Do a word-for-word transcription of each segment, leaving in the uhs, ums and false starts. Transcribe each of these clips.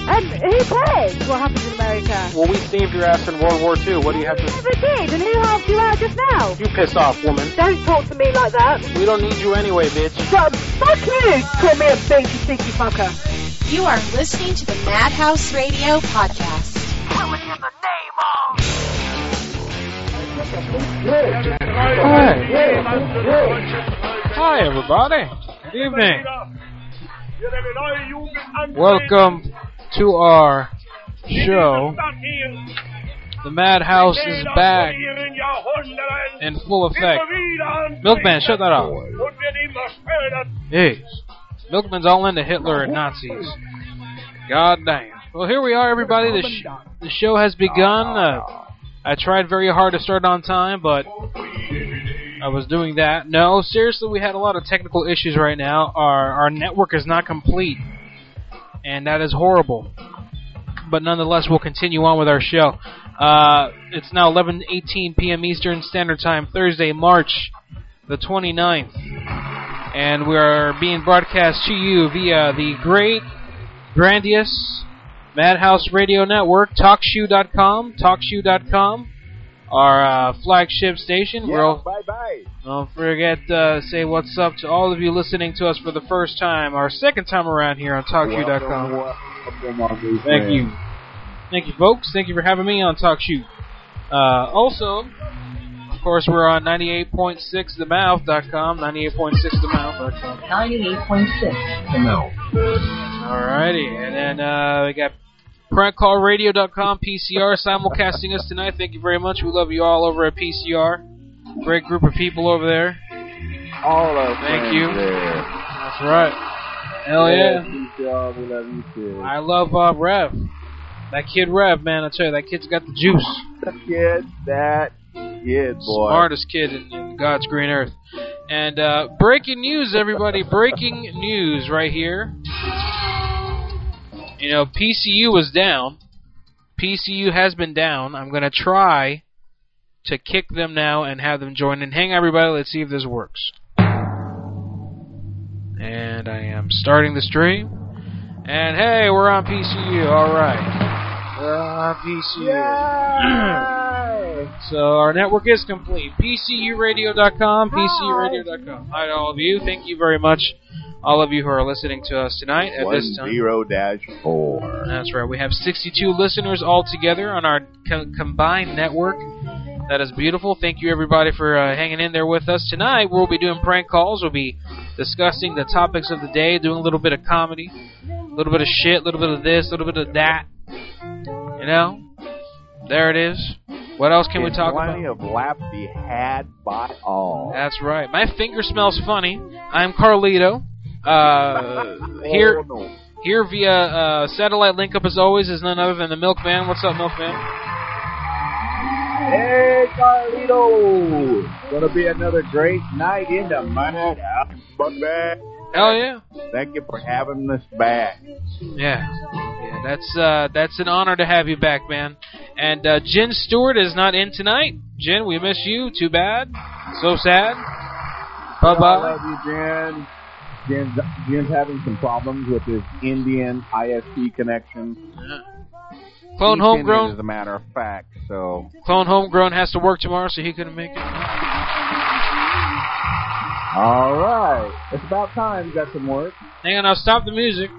And who cares what happens in America? Well, we saved your ass in World War Two. What do you have to... You never did, and who helped you out just now? You piss off, woman. Don't talk to me like that. We don't need you anyway, bitch. God, fuck you! Call me a bitch, you stinky fucker. You are listening to the Madhouse Radio Podcast. Killing in the name of... Hi. Hi, everybody. Good evening. Welcome to our show. The Madhouse is back in full effect. Milkman, shut that off. Hey, Milkman's all into Hitler and Nazis. God damn. Well, here we are, everybody. The, sh the show has begun. Uh, I tried very hard to start on time, but I was doing that. No, seriously, we had a lot of technical issues right now. Our our network is not complete, and that is horrible. But nonetheless, we'll continue on with our show. Uh, it's now eleven eighteen p m Eastern Standard Time, Thursday, March the twenty-ninth. And we are being broadcast to you via the great, grandiose Madhouse Radio Network, talk shoe dot com, talk shoe dot com. Our uh, flagship station. Yeah, we'll, bye-bye. Don't forget to uh, say what's up to all of you listening to us for the first time, our second time around here on talk shoe dot com. Thank you. Thank you, folks. Thank you for having me on TalkShoe. Uh, also, of course, we're on ninety-eight point six the mouth dot com, ninety-eight point six the mouth dot com. ninety-eight point six the mouth. Alrighty, and then uh, we got prank call radio dot com, P C R, simulcasting us tonight. Thank you very much. We love you all over at P C R. Great group of people over there. All of Thank you. There. That's right. Hell yeah. P C R, we love you too. I love uh, Rev. That kid Rev, man, I tell you, that kid's got the juice. That kid, that kid, boy. Smartest kid in, in God's green earth. And uh, breaking news, everybody. Breaking news right here. You know, P C U was down. P C U has been down. I'm going to try to kick them now and have them join in. Hang on, everybody. Let's see if this works. And I am starting the stream. And hey, we're on P C U. All right. We're on P C U. So our network is complete. P C U radio dot com, P C U radio dot com. Hi to all of you. Thank you very much, all of you who are listening to us tonight at this time. Zero dash four. That's right. We have sixty-two listeners all together on our co combined network. That is beautiful. Thank you, everybody, for uh, hanging in there with us. Tonight, we'll be doing prank calls. We'll be discussing the topics of the day, doing a little bit of comedy, a little bit of shit, a little bit of this, a little bit of that. You know? There it is. What else can It's we talk plenty about? Plenty of laughs be had by all. That's right. My finger smells funny. I'm Carlito. Uh, here, oh, no. here via uh, satellite link up as always is none other than the Milkman. What's up, Milkman? Hey, Carlito! Gonna be another great night in the Madhouse. Hell yeah! Thank you for having us back. Yeah, yeah. That's uh, that's an honor to have you back, man. And uh, Jen Stewart is not in tonight. Jen, we miss you. Too bad. So sad. Bye bye. I love you, Jen. Jen's, Jen's having some problems with his Indian I S P connection. Yeah. Clone He's Homegrown, Indian, as a matter of fact, so. Clone Homegrown has to work tomorrow, so he couldn't make it. All right, it's about time you got some work. Hang on, I'll stop the music.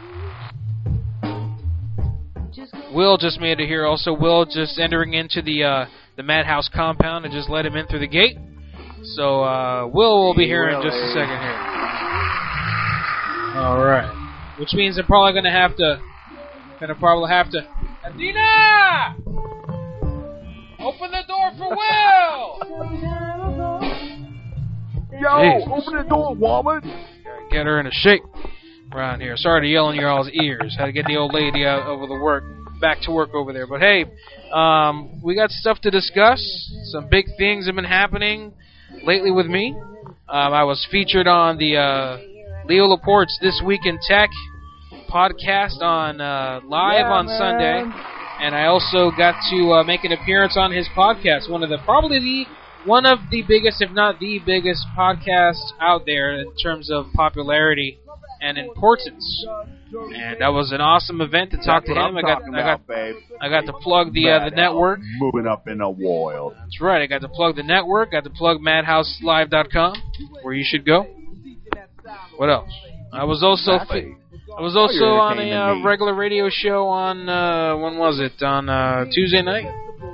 Will just made it here. Also, Will just entering into the uh, the Madhouse compound. and just let him in through the gate. So uh, Will will be here in just a second here. All right, which means I'm probably gonna have to, gonna probably have to. Adina! Open the door for Will! Yo, Jeez. open the door, woman! Gotta get her in a shake around here. Sorry to yell in your all's ears. Had to get the old lady out over the work, back to work over there. But hey, um, we got stuff to discuss. Some big things have been happening lately with me. Um, I was featured on the uh, Leo Laporte's This Week in Tech podcast on uh, live yeah, on man. Sunday, and I also got to uh, make an appearance on his podcast. One of the probably the one of the biggest, if not the biggest, podcasts out there in terms of popularity and importance. And that was an awesome event to talk That's to what him. I'm I got, talking I got, about, babe. I got to plug the uh, the network. Moving up in the world. That's right. I got to plug the network. Got to plug madhouse live dot com, where you should go. What else? I was also Exactly. I was also you're on a entertaining uh, me. regular radio show on uh, when was it? On uh, Tuesday night.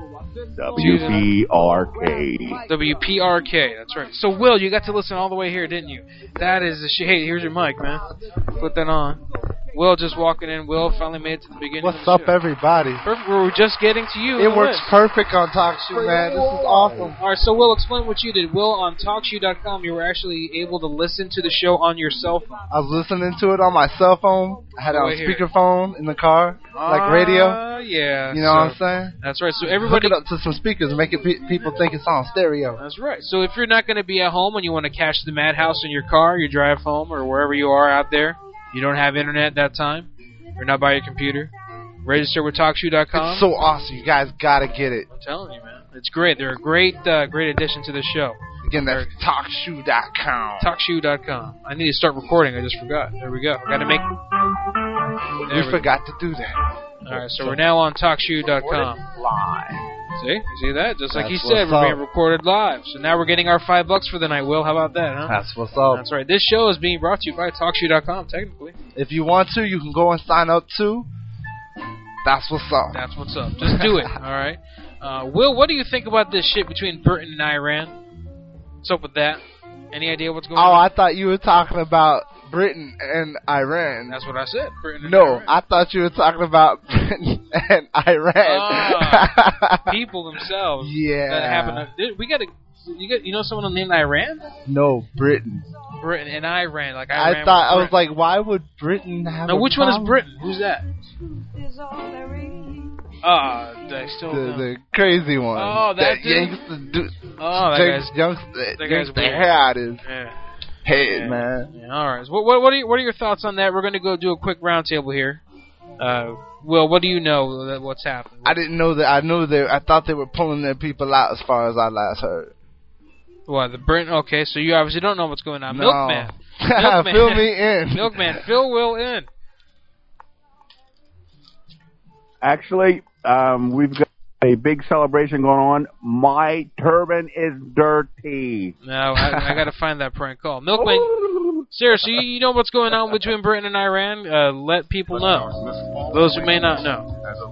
W P R K. W P R K. That's right. So Will, you got to listen all the way here, didn't you? That is a sh- hey. Here's your mic, man. Put that on. Will just walking in. Will finally made it to the beginning. What's of the up, show. everybody? Perfect. We were just getting to you. It on the works list. perfect on TalkShoe, man. This is awesome. All right, so Will, explain what you did. Will, on talk shoe dot com, you were actually able to listen to the show on your cell phone. I was listening to it on my cell phone. I had it on Right here. speakerphone in the car, like radio. Uh, yeah. You know so, what I'm saying? That's right. So Hook everybody. it up to some speakers and make it pe- people think it's on stereo. That's right. So if you're not going to be at home and you want to catch the Madhouse in your car, you drive home, or wherever you are out there, you don't have internet that time, you're not by your computer, register with talk shoe dot com. It's so awesome. You guys gotta get it. I'm telling you, man. It's great. They're a great, uh, great addition to the show. Again, that's talk shoe dot com. talk shoe dot com. I need to start recording. I just forgot. There we go. Got to make. There We we forgot to do that. All right, so we're now on talk shoe dot com. Live. See? You see that? Just like That's he said, what's we're up. being recorded live. So now we're getting our five bucks for the night, Will. How about that, huh? That's what's up. That's right. This show is being brought to you by talk shoe dot com, technically. If you want to, you can go and sign up too. That's what's up. That's what's up. Just do it, all right? Uh, Will, what do you think about this shit between Britain and Iran? What's up with that? Any idea what's going Oh, on? I thought you were talking about Britain and Iran. That's what I said. Britain and No, Iran. I thought you were talking about Britain and Iran. Ah, people themselves. Yeah. That happen to, dude, we got to. You got. You know someone named Iran? No, Britain. Britain and Iran. Like Iran. I thought I was Britain. like, why would Britain have? Now, a which one is problem? Britain? Who's that? Ah, I still The, don't. the crazy one. Oh, that that dude? yanks the du- Oh, that yanks, guy's. yanks, that the, guy's yanks the weird. hair out his Yeah. head, Yeah. man. Yeah, all right. So what, what, what, are your, what are your thoughts on that? We're going to go do a quick roundtable here. Uh, Will, what do you know that what's happening? I didn't know that. I knew they. I thought they were pulling their people out, as far as I last heard. What, the Britain? Okay, so you obviously don't know what's going on. No. Milkman. Milkman. Fill me in. Milkman. Fill Will in. Actually, um, we've got a big celebration going on. My turban is dirty. No, I, I got to find that prank call. Milkman, seriously, you, you know what's going on between Britain and Iran? Uh, let people know. Those who may not know.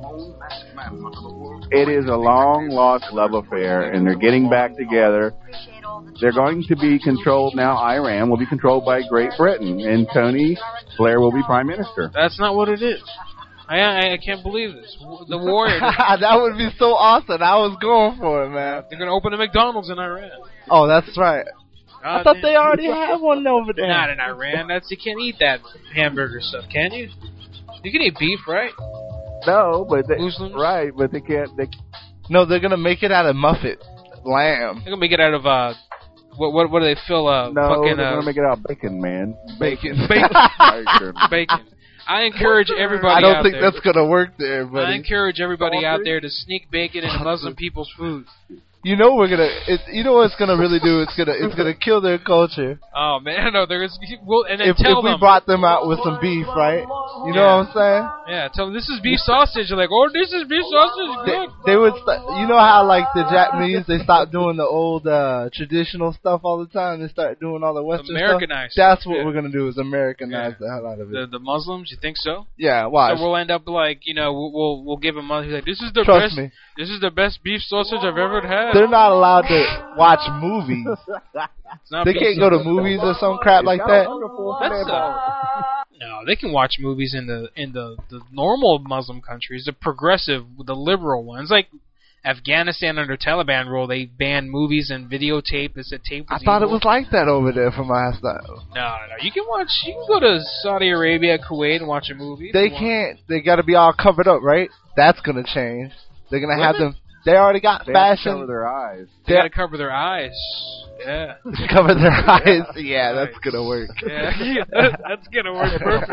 It is a long lost love affair, and they're getting back together. They're going to be controlled now. Iran will be controlled by Great Britain, and Tony Blair will be prime minister. That's not what it is. I I, I can't believe this. The warrior. That would be so awesome. I was going for it, man. They're going to open a McDonald's in Iran. Oh, that's right. I God thought damn. they already had one over there. Not in Iran. That's you can't eat that hamburger stuff, can you? You can eat beef, right? No, but they, Muslims? right, but they can't. They, No, they're gonna make it out of muffet lamb. They're gonna make it out of uh, what what what do they fill uh no, fucking they're uh, gonna make it out of bacon, man. Bacon. Bacon. bacon. I encourage everybody I don't out think there. that's gonna work there, I buddy. encourage everybody out there to sneak bacon into Muslim people's food. You know we're gonna. It, you know what it's gonna really do? It's gonna. It's gonna kill their culture. Oh man, no, there's well, and then If, tell if we them, brought them out with some beef, right? You know Yeah. what I'm saying? yeah, tell them this is beef sausage. They're like, oh, this is beef sausage, They, good. they would. St- you know how like the Japanese, they stopped doing the old uh, traditional stuff all the time. They start doing all the Western Americanized stuff. That's stuff, what yeah. we're gonna do is Americanize Yeah. the hell out of it. The the Muslims, you think so? yeah, watch. So we'll end up like, you know, we'll we'll, we'll give them money. He's like, this is the Trust best. me. This is the best beef sausage I've ever had. They're not allowed to watch movies. It's not They beef can't go to sausage. movies or some crap like that. That's uh, no, they can watch movies in the in the, the normal Muslim countries, the progressive, the liberal ones, like Afghanistan under Taliban rule. They banned movies and videotape. They said tape I was thought it evil. was like that over there from last time. No, no, you can watch. You can go to Saudi Arabia, Kuwait, and watch a movie. if They you want. can't. They got to be all covered up, right? That's gonna change. They're gonna have Women? them. They already got They have to fashion. cover their eyes. They Yeah. gotta cover their eyes. Yeah. cover their eyes. Yeah, that's gonna work. Yeah, that's gonna work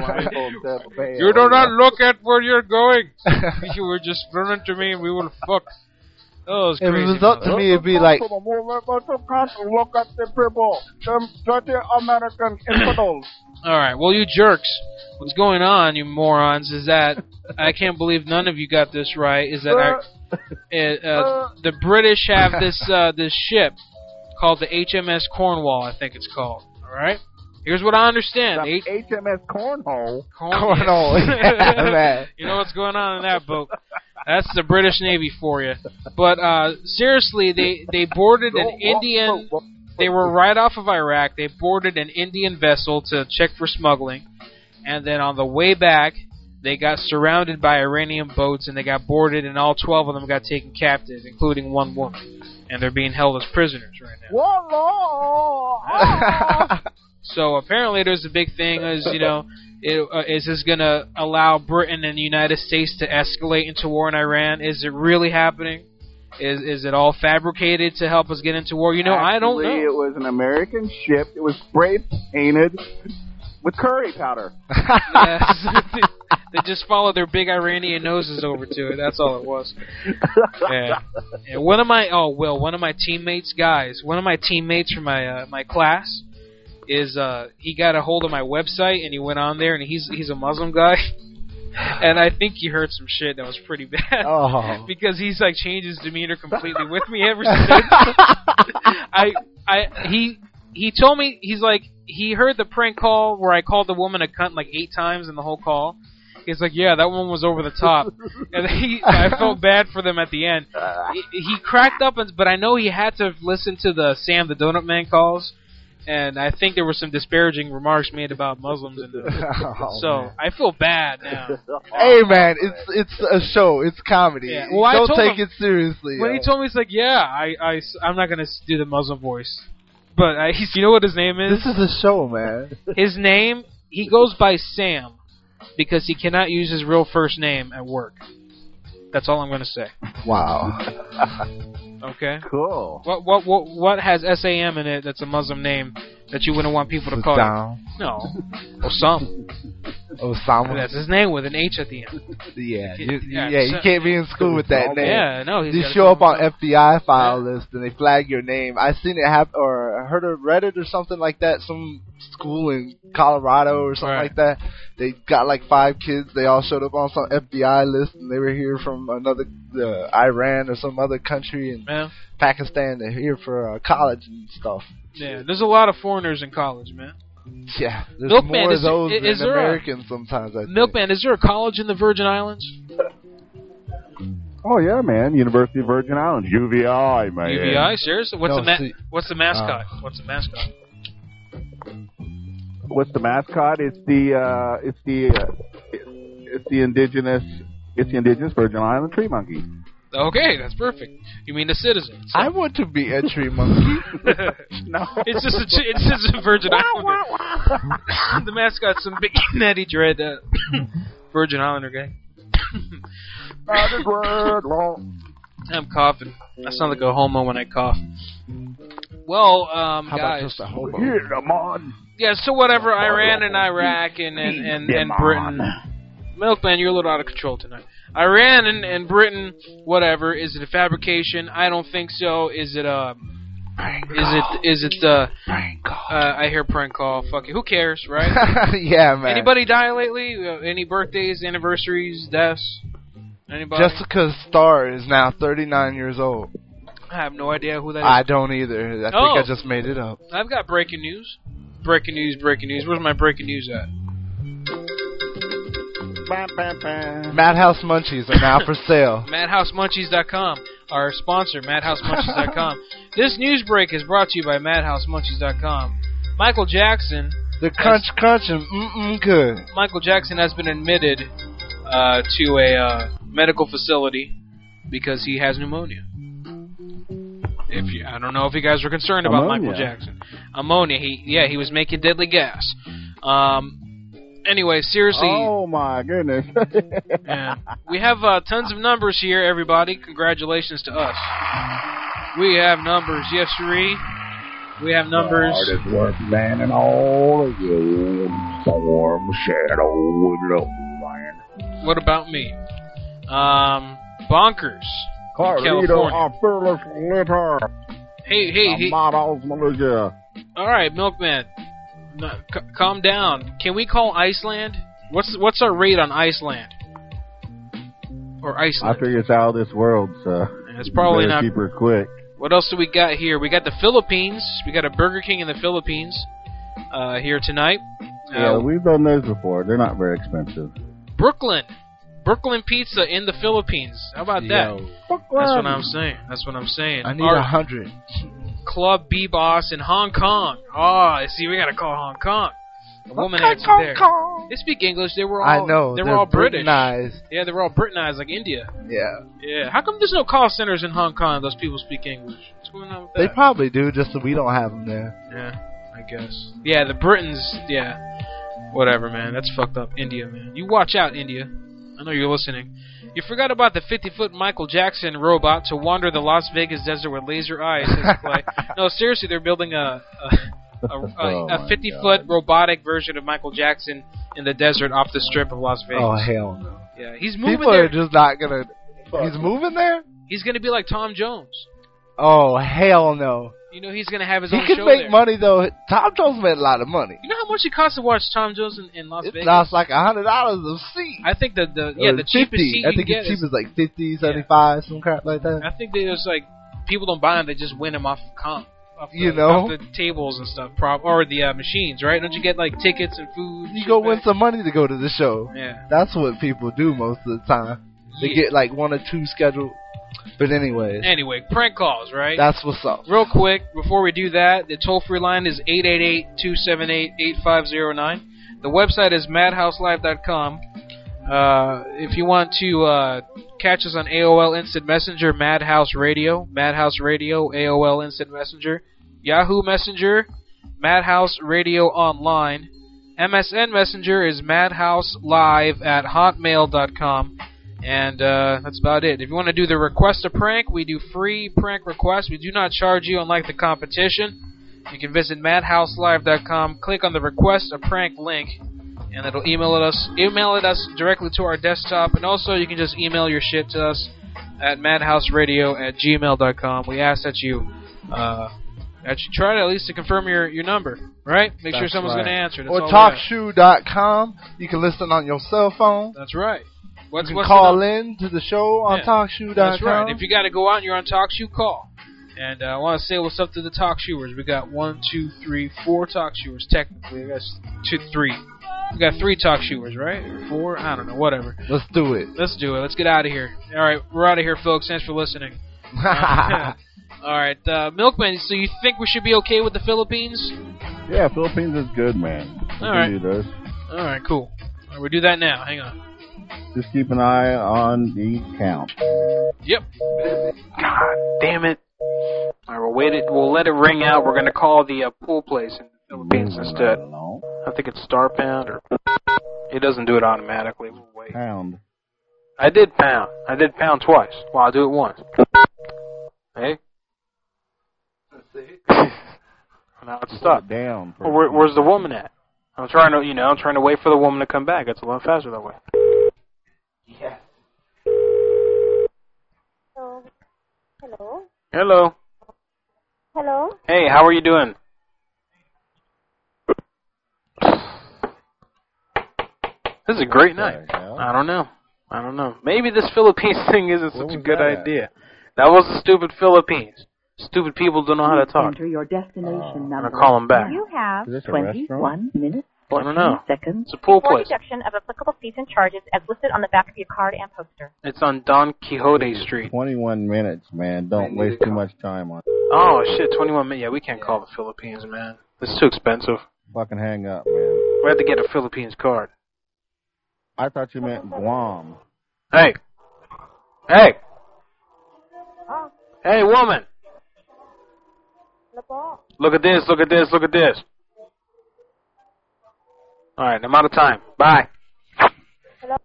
perfectly. You You do not look at where you're going. You were just run into me and we will fuck. Oh, it's If crazy. it was up to man. me, it'd be like, Look at the people, them dirty American infidels. All right. Well, you jerks, what's going on, you morons? Is that I can't believe none of you got this right. Is that I, uh, uh, the British have this uh, this ship called the H M S Cornwall, I think it's called. All right. Here's what I understand. The H- H M S Cornhole. Cornhole. Yeah, man. You know what's going on in that boat. That's the British Navy for you. But uh, seriously, they, they boarded an Indian... They were right off of Iraq. They boarded an Indian vessel to check for smuggling. And then on the way back, they got surrounded by Iranian boats, and they got boarded, and all twelve of them got taken captive, including one woman. And they're being held as prisoners right now. So apparently there's a big thing is, you know, it, uh, is this going to allow Britain and the United States to escalate into war in Iran? Is it really happening? Is is it all fabricated to help us get into war? You know, Actually, I don't know. It was an American ship. It was spray painted with curry powder. Yes. They just followed their big Iranian noses over to it. That's all it was. Yeah. Yeah. One of my oh Will, one of my teammates, guys, one of my teammates from my uh, my class is uh he got a hold of my website and he went on there and he's he's a Muslim guy. And I think he heard some shit that was pretty bad. Oh. Because he's like changed his demeanor completely with me ever since. I I he he told me he's like he heard the prank call where I called the woman a cunt like eight times in the whole call. He's like, yeah, that one was over the top. And he, I felt bad for them at the end. He, he cracked up, and, but I know he had to listen to the Sam the Donut Man calls. And I think there were some disparaging remarks made about Muslims in there. Oh, so man. I feel bad now. Hey man, it's it's a show. It's comedy. Yeah. Well, I Don't told take him, it seriously. When yo. he told me, he's like, yeah, I, I, I'm not going to do the Muslim voice. But I, he's, you know what his name is? This is a show, man. His name, he goes by Sam because he cannot use his real first name at work. That's all I'm going to say. Wow. Okay? Cool. What what what what has S A M in it that's a Muslim name that you wouldn't want people to call Saddam. you? No. Osama. Osama. That's his name with an H at the end. Yeah, you, Yeah, yeah, you can't be in school with that name. Yeah, no. He's You gotta show call up on himself. F B I file list and they flag your name. I seen it happen, or I heard of Reddit or something like that. Some school in Colorado or something Right. like that. They got like five kids. They all showed up on some F B I list, and they were here from another uh, Iran or some other country and Yeah. Pakistan. They're here for uh, college and stuff. Yeah, there's a lot of foreigners in college, man. Yeah, there's Milkman, more is of those there- is than there a- Americans sometimes. I think. Milkman, is there a college in the Virgin Islands? Oh yeah, man. University of Virgin Islands, U V I, man. U V I, seriously? What's No, the ma- see- What's the mascot? Uh, What's the mascot? What's the mascot? It's the uh, it's the uh, it's the indigenous it's the indigenous Virgin Island tree monkey. Okay, that's perfect. You mean the citizen? So- I want to be a tree monkey. No, It's just a ch- it's just a Virgin Islander. The mascot's some big natty dread uh, Virgin Islander guy. I'm coughing. I sound like a homo when I cough. Well, um, How about guys. just a hobo? Here, come on. Yeah, so whatever, Iran and Iraq and and, and, and Britain. Milkman, you're a little out of control tonight. Iran and, and Britain, whatever. Is it a fabrication? I don't think so. Is it a... Is it, is it, uh, uh, I hear prank call. Fuck it. Who cares, right? Yeah, man. Anybody die lately? Uh, Any birthdays, anniversaries, deaths? Anybody? Jessica Starr is now thirty-nine years old. I have no idea who that is. I don't either. I think Oh. I just made it up. I've got breaking news. Breaking news, breaking news. Where's my breaking news at? Madhouse Munchies are now for sale. Madhouse Munchies dot com. Our sponsor, Madhouse Munchies dot com. This news break is brought to you by Madhouse Munchies dot com. Michael Jackson. The crunch, crunch, and mm-mm good. Michael Jackson has been admitted uh, to a uh, medical facility because he has pneumonia. If you, I don't know if you guys were concerned about Ammonia. Michael Jackson. Ammonia. He yeah, he was making deadly gas. Um. Anyway, seriously. Oh my goodness. Yeah. We have uh, tons of numbers here, everybody. Congratulations to us. We have numbers, yes, sirree. We have numbers. Hardest work man in all of you. Storm shadow low man. What about me? Um, Bonkers. Carlito, California. our fearless litter. Hey, hey, hey. Amados Malaysia. All right, Milkman. No, c- calm down. Can we call Iceland? What's what's our rate on Iceland? Or Iceland? I figure it's out of this world, so it's probably better not. Keep her quick. What else do we got here? We got the Philippines. We got a Burger King in the Philippines uh, here tonight. Yeah, Uh, we've done those before. They're not very expensive. Brooklyn. Brooklyn Pizza in the Philippines. How about that? Yo, That's what I'm saying. That's what I'm saying. I need Our a hundred. Club B-Boss in Hong Kong. Oh, see, we gotta call Hong Kong. A woman Hong answered Kong, there. Kong. They speak English. They were all. I know. They were they're all British. Britanized. Yeah, they were all Britanized like India. Yeah. Yeah. How come there's no call centers in Hong Kong? Those people speak English. What's going on with They that? probably do, just that we don't have them there. Yeah, I guess. Yeah, the Britons. Yeah. Whatever, man. That's fucked up. India, man. You watch out, India. I know you're listening. You forgot about the fifty-foot Michael Jackson robot to wander the Las Vegas desert with laser eyes. Like, no, seriously, they're building a a, a, Oh, a, a fifty-foot robotic version of Michael Jackson in the desert off the strip of Las Vegas. Oh, hell no. Yeah, he's moving People there. are just not gonna... He's moving there? He's gonna be like Tom Jones. Oh, hell no. You know, he's gonna have his He own can show make there. money, though. Tom Jones made a lot of money. You know how much it costs to watch Tom Jones in, in Las It Vegas? costs like a hundred dollars a seat. I think the the yeah Or the cheapest fifty. seat I you think can it's get cheap is, as like fifty, seventy-five, some crap like that. I think they just like people don't buy them; they just win them off comp, off the, You know? off the tables and stuff, prop or the uh, machines, right? Don't you get like tickets and food? and You shit go back? win some money to go to the show. Yeah. That's what people do most of the time. They Yeah. get like one or two scheduled. But anyways, Anyway, prank calls, right? that's what's up. Real quick, before we do that, the toll-free line is eight eight eight, two seven eight, eight five zero nine. The website is madhouse live dot com. Uh, if you want to uh, catch us on A O L Instant Messenger, Madhouse Radio, Madhouse Radio, A O L Instant Messenger, Yahoo Messenger, Madhouse Radio Online. M S N Messenger is madhouse live at hotmail dot com. And uh, that's about it. If you want to do the request a prank, we do free prank requests. We do not charge you, unlike the competition. You can visit madhouse live dot com, click on the request a prank link, and it'll email it us email it us directly to our desktop. And also, you can just email your shit to us at madhouseradio at gmail dot com. We ask that you uh, that you try to at least to confirm your, your number, right? Make sure That's someone's right. going to answer. That's Or all we talk ask. shoe dot com. You can listen on your cell phone. That's right. What's, You can what's call the in to the show on Yeah. talk shoe dot com. That's right. If you got to go out and you're on TalkShoe, call. And uh, I want to say what's up to the TalkShoers. We got one, two, three, four TalkShoers. Technically, that's two, three. We got three TalkShoers, right? Or four? I don't know. Whatever. Let's do it. Let's do it. Let's get out of here. All right, we're out of here, folks. Thanks for listening. Uh, all right, uh, Milkman. So you think we should be okay with the Philippines? Yeah, Philippines is good, man. We All can right. do those. All right, cool. All right, we'll do that now. Hang on. Just keep an eye on the count. Yep. God damn it. All right, we'll wait it. We'll let it ring out. We're gonna call the uh, pool place in the Philippines I instead. don't know. I think it's Star Pound, or it doesn't do it automatically. We'll wait. Pound. I did pound. I did pound twice. Well, I'll do it once. Hey. Now it's Put stopped. it down. Well, where, where's the woman at? I'm trying to, you know, I'm trying to wait for the woman to come back. It's a lot faster that way. Yeah. Hello. Hello. Hello. Hello. Hey, how are you doing? This is a great night. What the hell? I don't know. I don't know. Maybe this Philippines thing isn't What such a was good that? idea. That was the stupid Philippines. Stupid people don't know how to talk. Enter your destination I'm number. gonna call them back. You have Is this a restaurant? twenty-one minutes, I don't know. fourteen seconds. It's a pool for place. deduction of applicable fees and charges as listed on the back of your card and poster. It's on Don Quixote Street. twenty-one minutes, man. Don't waste too much time on it. Oh shit, twenty-one minutes. Yeah, we can't call the Philippines, man. It's too expensive. Fucking hang up, man. We have to get a Philippines card. I thought you meant Guam. Hey. Hey. Oh, Hey, woman. hello po. Look at this, look at this, look at this. Alright, I'm out of time. Bye. Hello.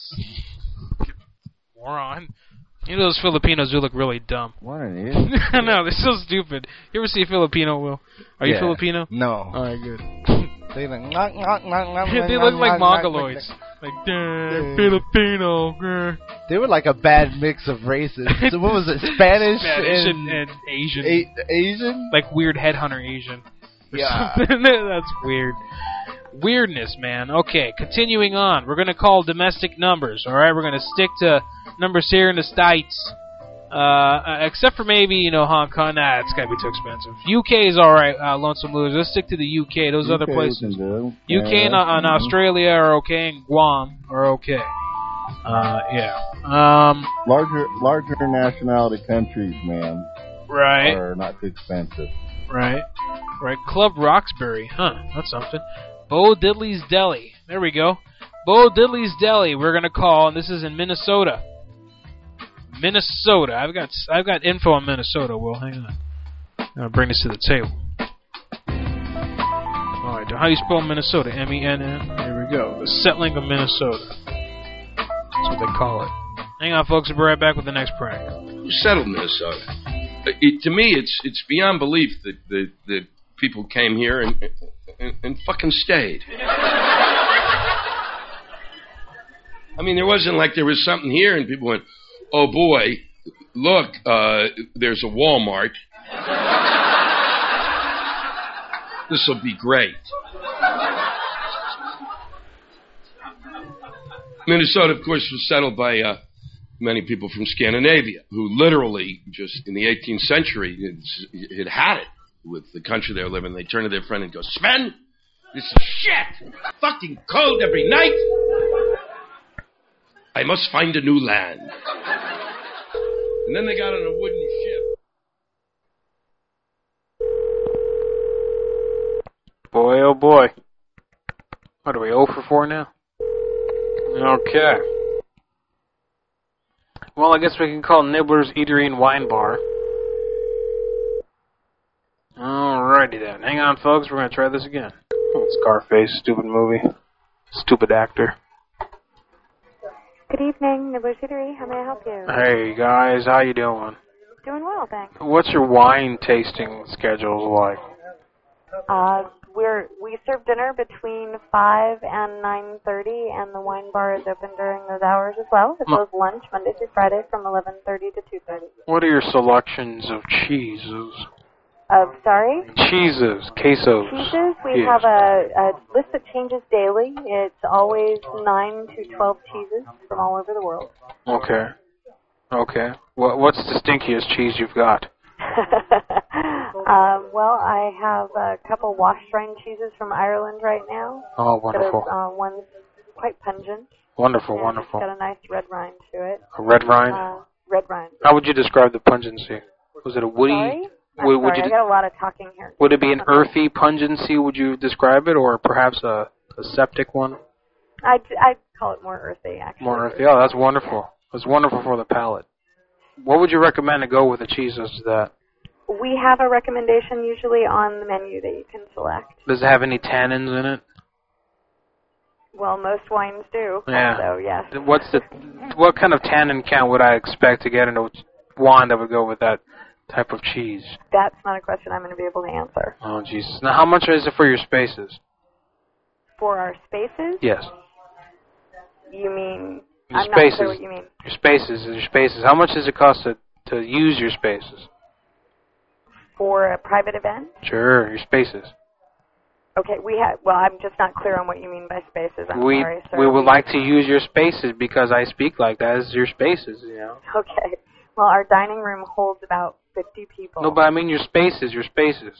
Moron. You know those Filipinos do look really dumb. What an idiot. I know, they're so stupid. You ever see a Filipino, Will? Are you Yeah. Filipino? No. Alright, good. They like, knock, knock, knock, knock, they knock, look knock, like knock, Mongoloids. knock, knock. Like, "Duh, Yeah. Filipino. grr." They were like a bad mix of races. So what was it? Spanish, Spanish and, and, and Asian. A- Asian? Like weird headhunter Asian. or Yeah. something. That's weird. Weirdness, man. Okay, continuing on. We're going to call domestic numbers, all right? We're going to stick to numbers here in the States. Uh, except for maybe, you know, Hong Kong. Nah, it's got to be too expensive. U K is all right, uh, Lonesome Losers. Let's stick to the U K. Those U K other places. can do. U K Yeah, and, uh, and mhm. Australia are okay, and Guam are okay. Uh, yeah. Um, Larger, larger nationality countries, man, right, are not too expensive. right, right. Club Roxbury. Huh, that's something. Bo Diddley's Deli. There we go. Bo Diddley's Deli. We're gonna call, and this is in Minnesota. Minnesota. I've got I've got info on Minnesota. Well, hang on. I'm gonna bring this to the table. All right. How you spell Minnesota? M E N N. There we go. The settling of Minnesota. That's what they call it. Hang on, folks. We'll be right back with the next prank. Who settled Minnesota? It, to me, it's it's beyond belief that that, that people came here and, and and fucking stayed. I mean, there wasn't like there was something here and people went, "Oh boy, look, uh, there's a Walmart. This will be great." Minnesota, of course, was settled by uh, many people from Scandinavia, who literally, just in the eighteenth century, had, had had it with the country they were living. They turn to their friend and go, "Sven, this is shit. Fucking cold every night. I must find a new land." And then they got on a wooden ship. Boy, oh boy. What are we, oh for four now? Okay. Well, I guess we can call Nibbler's Eatery and Wine Bar. Alrighty then. Hang on, folks. We're going to try this again. Oh, Scarface, stupid movie. Stupid actor. Good evening, Nibbler's Eatery. How may I help you? Hey, guys. How you doing? Doing well, thanks. What's your wine tasting schedule like? Uh, we're we serve dinner between five and nine thirty, and the wine bar is open during those hours as well, as well as lunch Monday through Friday from eleven thirty to two thirty. What are your selections of cheeses? Of sorry. Cheeses, quesos. Cheeses. We Yes. have a, a list that changes daily. It's always nine to twelve cheeses from all over the world. Okay. Okay. What What's the stinkiest cheese you've got? um, well, I have a couple washed rind cheeses from Ireland right now. Oh, wonderful. Got a, uh, one's quite pungent. Wonderful, and wonderful. It's got a nice red rind to it. A red rind? Uh, red rind. How would you describe the pungency? Was it a woody? Sorry? I'm Would, would sorry, you, I got a lot of talking here. would it be an earthy pungency, would you describe it, or perhaps a, a septic one? I'd, I'd call it more earthy, actually. More earthy. Oh, that's wonderful. That's wonderful for the palate. What would you recommend to go with the cheeses to that? We have a recommendation usually on the menu that you can select. Does it have any tannins in it? Well, most wines do. Yeah. So, yes. What's the what kind of tannin count would I expect to get in a wine that would go with that type of cheese? That's not a question I'm going to be able to answer. Oh, Jesus. Now, how much is it for your spaces? For our spaces? Yes. You mean... Your I'm spaces. not sure what you mean. Your spaces. Your spaces. How much does it cost to, to use your spaces? For a private event? Sure, your spaces. Okay, we have... Well, I'm just not clear on what you mean by spaces. I'm we sorry, sir. we would like to use your spaces because I speak like that as your spaces, you know. Okay. Well, our dining room holds about fifty people. No, but I mean your spaces, your spaces.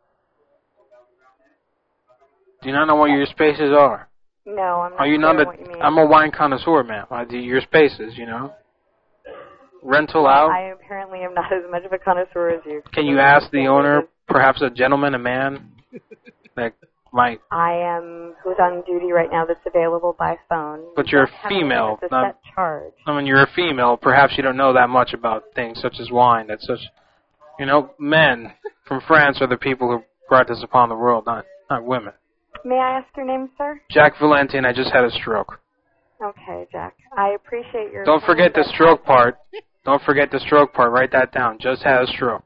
Do you not know what your spaces are? No, I'm not Are you clear not on a, what you mean. I'm a wine connoisseur, ma'am. I do your spaces, you know. Rental Well, out. I apparently am not as much of a connoisseur as you. Can you ask the owner, perhaps a gentleman, a man, that might... I am who's on duty right now that's available by phone. But you're a Don't have anything female, that's a not- set charge. I mean, you're a female. Perhaps you don't know that much about things such as wine. That's such... You know, men from France are the people who brought this upon the world, not not women. May I ask your name, sir? Jack Valenti, and I just had a stroke. Okay, Jack. I appreciate your... Don't forget the stroke part. Don't forget the stroke part. Write that down. Just had a stroke.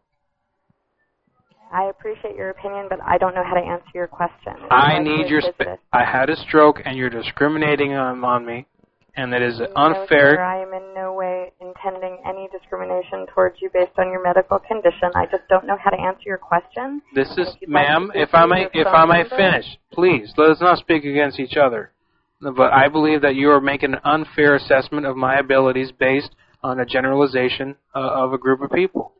I appreciate your opinion, but I don't know how to answer your question. It's I like need you your... visited. Sp- I had a stroke, and you're discriminating on, on me, and that is No, unfair. sir, I am in no way intending any discrimination towards you based on your medical condition. I just don't know how to answer your question. This is, If you'd like ma'am, to if I give me may, your if phone I may number. finish, please, let us not speak against each other. But I believe that you are making an unfair assessment of my abilities based on a generalization uh, of a group of people.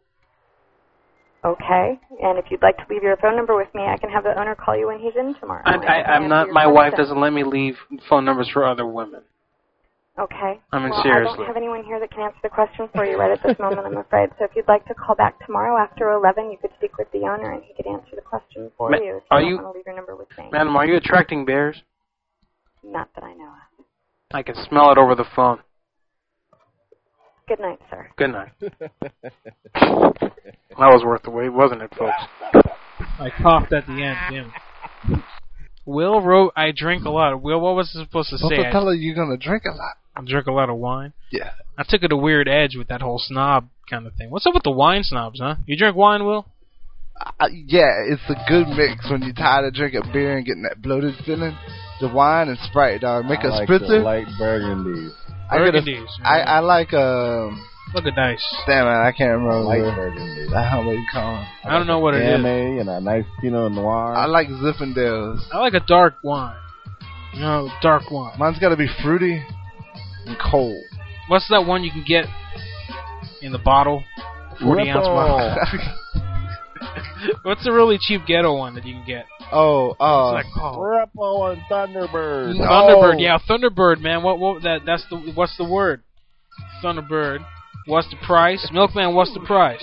Okay, and if you'd like to leave your phone number with me, I can have the owner call you when he's in tomorrow. I, and I, I can I'm answer not. your My wife question. doesn't let me leave phone numbers for other women. Okay. I mean, well, I seriously. don't have anyone here that can answer the question for you right at this moment, I'm afraid. So if you'd like to call back tomorrow after eleven, you could speak with the owner and he could answer the question for Ma- you. If you are don't you- want to leave your number with me. Madam, are you attracting bears? Not that I know of. I can smell it over the phone. Good night, sir. Good night. That was worth the wait, wasn't it, folks? I coughed at the end. Damn. Will wrote, "I drink a lot." Will, what was it supposed to Don't say? tell her you're gonna drink a lot. I drink a lot of wine. Yeah. I took it a weird edge with that whole snob kind of thing. What's up with the wine snobs, huh? You drink wine, Will? Uh, yeah, it's a good mix when you're tired of drinking beer and getting that bloated feeling. The wine and Sprite, dog. Make I a like spritzer. the light burgundies. I get a, Burgundies. I, I like um. Look at nice. Damn it, I can't remember. Light the- burgundies. I don't know what you call them. I don't know what it is. Gamay and a nice Pinot Noir. I like Zinfandels. I like a dark wine. You know, dark wine. Mine's got to be fruity and cold. What's that one you can get in the bottle? forty ounce bottle. What's the really cheap ghetto one that you can get? Oh, uh, What's that called? Repo and Thunderbird. No. Thunderbird, yeah, Thunderbird, man. What, what, that, that's the, what's the word? Thunderbird. What's the price? Milkman, what's the price?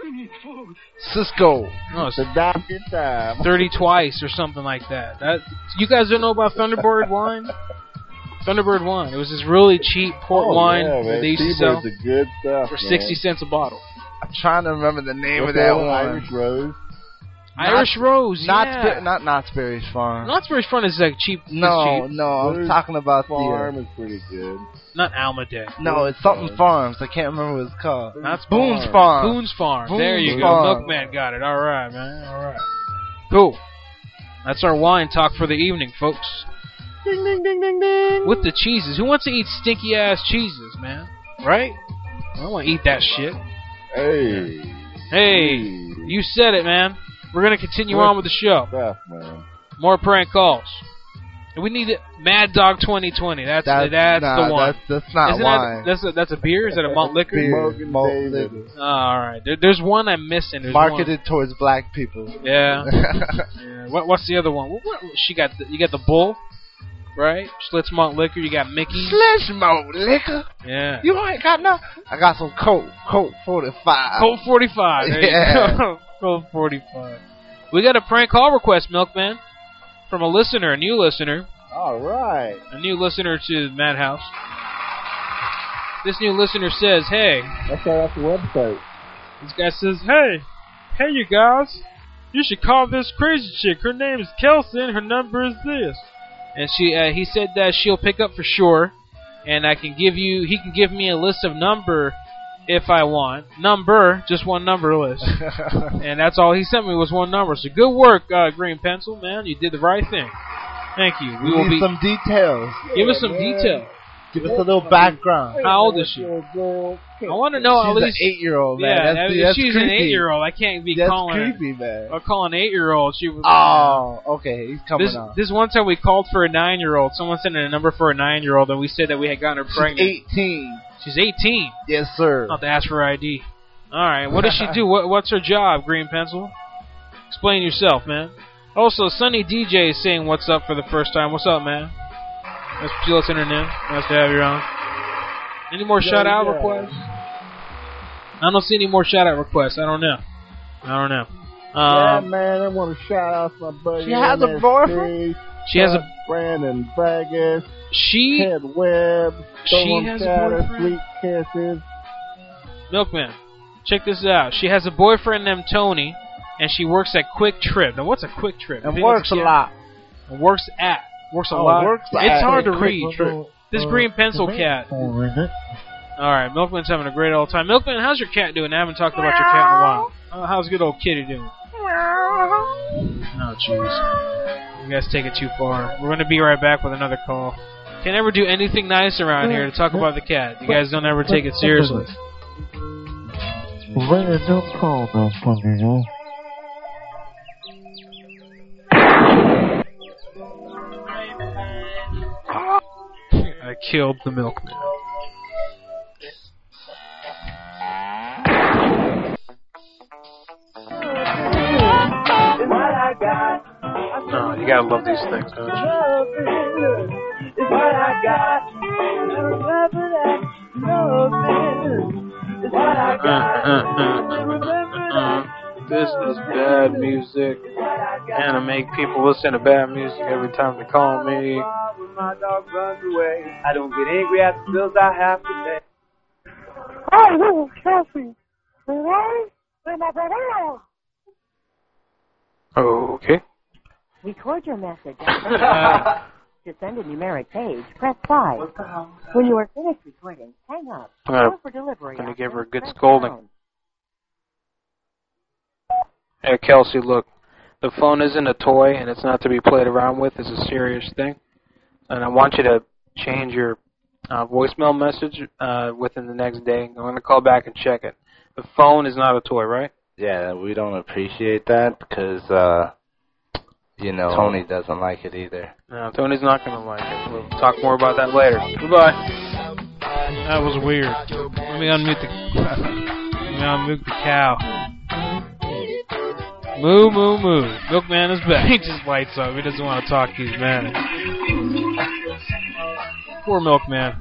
Cisco. No, it's The doctor time. thirty twice or something like that. That you guys don't know about Thunderbird wine? Thunderbird wine. It was this really cheap port Oh, wine yeah, that man. they used to sell T-Bird's a good stuff, for man. sixty cents a bottle. I'm trying to remember the name What's of that the one. Irish Rose. Irish Rose, Not yeah. Sp- not Knott's Berry Farm. Knott's Berry Farm is like cheap. is no, cheap. no, I'm Boone's talking about Farm the. is pretty good. Not Almaden. Uh, no, it's something Farms. I can't remember what it's called. Knott's Boone's Farm. Farm. Boone's Farm. Boone's there you Farm. go. Milkman got it. All right, man. All right. Cool. That's our wine talk for the evening, folks. Ding, ding, ding, ding, ding. With the cheeses. Who wants to eat stinky ass cheeses, man? Right? I don't want to eat that shit. Hey. Hey, you said it, man. We're gonna continue on with the show. Stuff, man. More prank calls. And we need it. Mad Dog twenty twenty. That's That's, that's nah, the one. That's, that's not Isn't wine. that that's a, that's a beer? Is that a malt liquor? Beer. Morgan Malt David. liquor. Oh, all right. There, there's one I'm missing. There's Marketed towards black people. One. Yeah. yeah. What, what's the other one? What, what, she got. The, you got the bull, right? Schlitz malt liquor. You got Mickey. Slash malt liquor. Yeah. You ain't got no. I got some Coke. Coke forty-five. Colt forty-five. There Yeah. you go. Colt forty-five. We got a prank call request, Milkman, from a listener, a new listener, All right. a new listener to Madhouse. This new listener says, "Hey." That's right off the website. This guy says, "Hey, hey, you guys, you should call this crazy chick. Her name is Kelsey, and her number is this." And she, uh, he said that she'll pick up for sure, and I can give you, he can give me a list of number if I want. Number, just one number list. And that's all he sent me was one number. So good work, uh, Green Pencil, man. You did the right thing. Thank you. We We will need be. some details. Give us some man. detail. Give us a little background. How old is she? I want to know She's at least. an eight-year-old, man. Yeah, that's, that- that's she's creepy. an eight-year-old. I can't be That's calling her. creepy, man. Or calling an eight-year-old. She was. Oh, okay. He's coming This, on. this one time we called for a nine-year-old. Someone sent in a number for a nine-year-old, and we said that we had gotten her She's pregnant. eighteen. She's eighteen. Yes, sir. Not to ask for I D. All right. What does she do? What, what's her job, Green Pencil? Explain yourself, man. Also, Sunny D J is saying what's up for the first time. What's up, man? Nice to you listening in. Nice to have you on. Any more Yeah, shout-out yeah. requests? I don't see any more shout-out requests. I don't know. I don't know. Yeah, Um, man, I want to shout out my buddy. She has a M S T, boyfriend? she has a. Brandon Vegas, She. Ted Webb, She Storm has a Shatter, boyfriend? Sweet Kisses. Milkman, check this out. She has a boyfriend named Tony, and she works at Quick Trip. Now, what's a Quick Trip? And Think works it's a lot. Works at. Works a Oh, lot. works it's at hard to Quick read. Trip. This green pencil cat. All right, Milkman's having a great old time. Milkman, how's your cat doing? I haven't talked about your cat in a while. Uh, how's good old kitty doing? Oh, jeez. You guys take it too far. We're going to be right back with another call. Can never do anything nice around here to talk about the cat. You guys don't ever take it seriously. I killed the milkman. Oh, you gotta love these things, don't you? It's what I got. It's what I got. This is bad music. And I make people listen to bad music every time they call me. My dog runs away. I don't get angry at the bills I have to pay. Hi, this is Kelsey. Right? With my brother. Okay. Record your message. To send a numeric page, press five. When you are finished recording, hang up. I'm Go for delivery. gonna give her a good scolding. Hey, Kelsey, look. The phone isn't a toy, and it's not to be played around with. It's a serious thing. And I want you to change your uh, voicemail message uh, within the next day. I'm going to call back and check it. The phone is not a toy, right? Yeah, we don't appreciate that because, uh, you know, Tony doesn't like it either. No, Tony's not going to like it. We'll talk more about that later. Goodbye. That was weird. Let me unmute the, let me unmute the cow. Moo, moo, moo. Milkman is back. He just lights up. He doesn't want to talk. He's mad. Poor Milkman.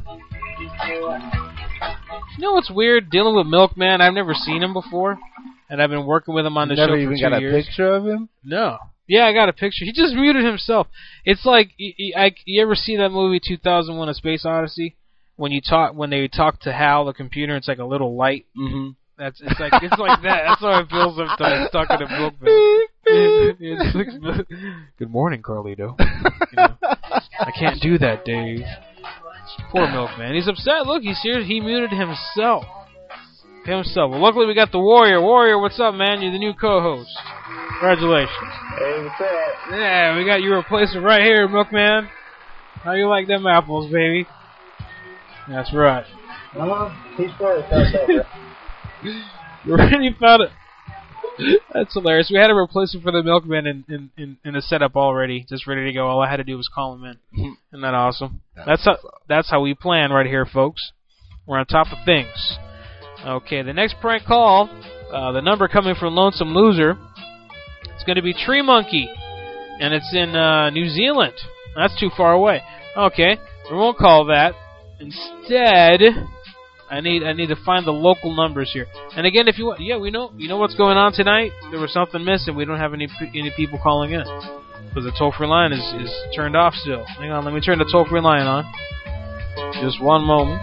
You know what's weird? Dealing with Milkman, I've never seen him before. And I've been working with him on the Never show for even two got a years. picture of him? No. Yeah, I got a picture. He just muted himself. It's like, you, I, you ever see that movie two thousand one: A Space Odyssey? When you talk, when they talk to Hal, the computer, it's like a little light. Mm-hmm. That's it's like it's like that. That's how it feels sometimes talking to Milkman. It's like, good morning, Carlito. You know, I can't do that, Dave. Poor Milkman. He's upset. Look, he's here. He muted himself. Himself. Well, luckily we got the Warrior. Warrior, what's up, man? You're the new co-host. Congratulations. Hey, what's up? Yeah, we got your replacement right here, Milkman. How you like them apples, baby? That's right. Uh-huh. He's first. That's up, right? You already found it. That's hilarious. We had a replacement for the Milkman in, in, in, in the setup already, just ready to go. All I had to do was call him in. Isn't that awesome? That's, that's how that's how we plan right here, folks. We're on top of things. Okay, the next prank call, uh, the number coming from Lonesome Loser, it's going to be Tree Monkey, and it's in uh, New Zealand. That's too far away. Okay, we won't call that. Instead, I need I need to find the local numbers here. And again, if you want, yeah, we know you know what's going on tonight. There was something missing. We don't have any any people calling in because the toll-free line is is turned off still. Hang on, let me turn the toll-free line on. Just one moment.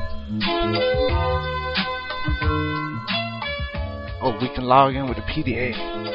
Oh, we can log in with a P D A.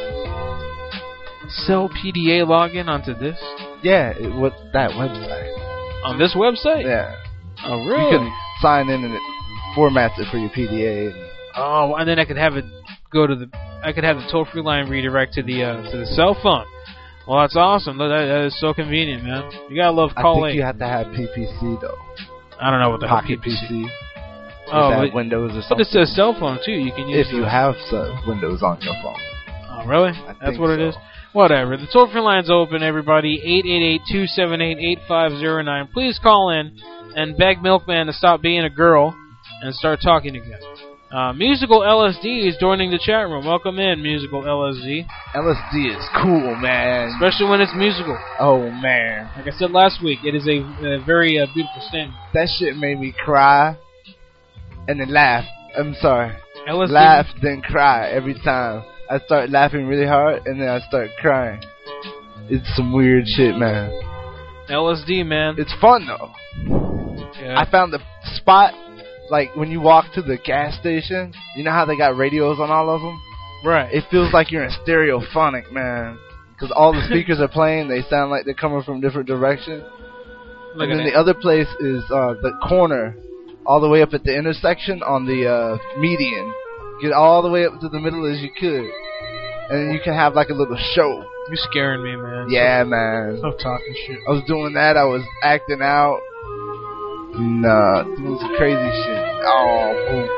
Sell P D A login onto this? Yeah, it, what that website. On this website? Yeah. Oh, really? You can sign in and it formats it for your P D A. And oh, and then I could have it go to the. I could have the toll-free line redirect to the uh, to the cell phone. Well, that's awesome. That, that is so convenient, man. You gotta love call I think eight. you have to have P P C though. I don't know what the hell Pocket P P C. P C. Oh, that but, Windows or something. But it says cell phone too. You can use if you the, have uh, Windows on your phone. Oh, really? I That's what so. it is. Whatever. The toll-free line's open, everybody. eight eight eight, two seven eight, eight five zero nine. Please call in and beg Milkman to stop being a girl and start talking again. Uh, Musical L S D is joining the chat room. Welcome in, Musical L S D. L S D is cool, man. Especially when it's musical. Oh, man. Like I said last week, it is a, a very uh, beautiful thing. That shit made me cry and then laugh. I'm sorry. L S D? Laugh, then cry every time. I start laughing really hard and then I start crying. It's some weird shit, man. L S D, man. It's fun, though. Yeah. I found the spot. Like, when you walk to the gas station, you know how they got radios on all of them? Right. It feels like you're in stereophonic, man. Because all the speakers are playing, they sound like they're coming from different directions. Look and then at the it. other place is uh, the corner, all the way up at the intersection on the uh, median. Get all the way up to the middle as you could. And then you can have like a little show. You're scaring me, man. Yeah, man. Stop talking shit. I was doing that, I was acting out. Nah, doing some crazy shit. Oh,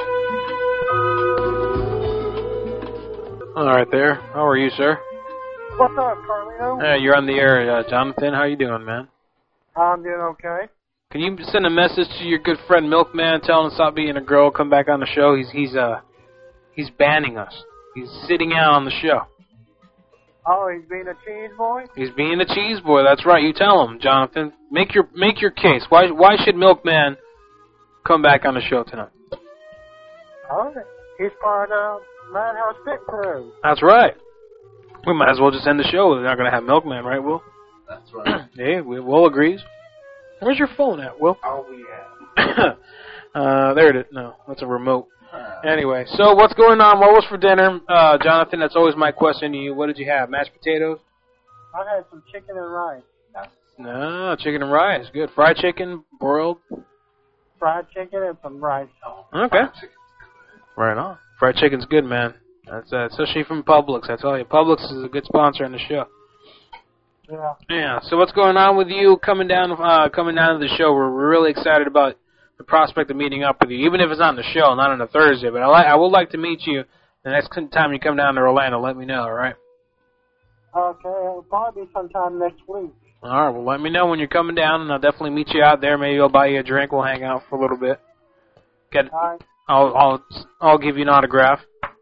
All right, there. How are you, sir? What's up, Carlino? Hey, you're on the air, uh, Jonathan. How you doing, man? I'm doing okay. Can you send a message to your good friend Milkman, telling him to stop being a girl, come back on the show? He's he's uh he's banning us. He's sitting out on the show. Oh, he's being a cheese boy? He's being a cheese boy. That's right. You tell him, Jonathan. Make your make your case. Why why should Milkman come back on the show tonight? All right. He's part of Madhouse Pit Crew. That's right. We might as well just end the show. We're not going to have Milkman, right, Will? That's right. Yeah, we, Will agrees. Where's your phone at, Will? Oh, yeah. uh, there it is. No, that's a remote. Anyway, so what's going on? What was for dinner? Uh, Jonathan, that's always my question to you. What did you have? Mashed potatoes? I had some chicken and rice. No, chicken and rice. Good. Fried chicken, broiled? Fried chicken and some rice. Okay. Right on. Fried chicken's good, man. That's uh, especially from Publix. I tell you, Publix is a good sponsor on the show. Yeah. Yeah. So what's going on with you coming down, uh, coming down to the show? We're, we're really excited about the prospect of meeting up with you, even if it's not on the show, not on a Thursday. But I, li- I would like to meet you the next time you come down to Orlando. Let me know, all right? Okay, it'll probably be sometime next week. All right. Well, let me know when you're coming down, and I'll definitely meet you out there. Maybe I'll buy you a drink. We'll hang out for a little bit. Get. All right. I'll I'll I'll give you an autograph.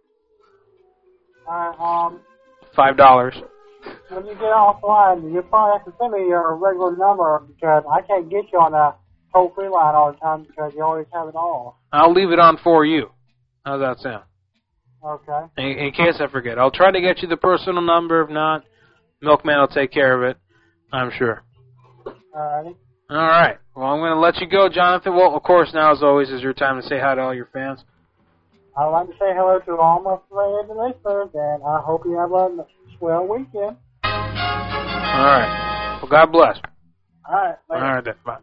All right. Um. Five dollars. When you get offline, you probably have to send me your regular number because I can't get you on a toll-free line all the time because you always have it off. I'll leave it on for you. How's that sound? Okay. In, in case I forget. I'll try to get you the personal number. If not, Milkman will take care of it, I'm sure. Alrighty. All right. Well, I'm going to let you go, Jonathan. Well, of course, now, as always, is your time to say hi to all your fans. I'd like to say hello to all my friends and listeners, and I hope you have a swell weekend. All right. Well, God bless. All right. All right, then. Bye.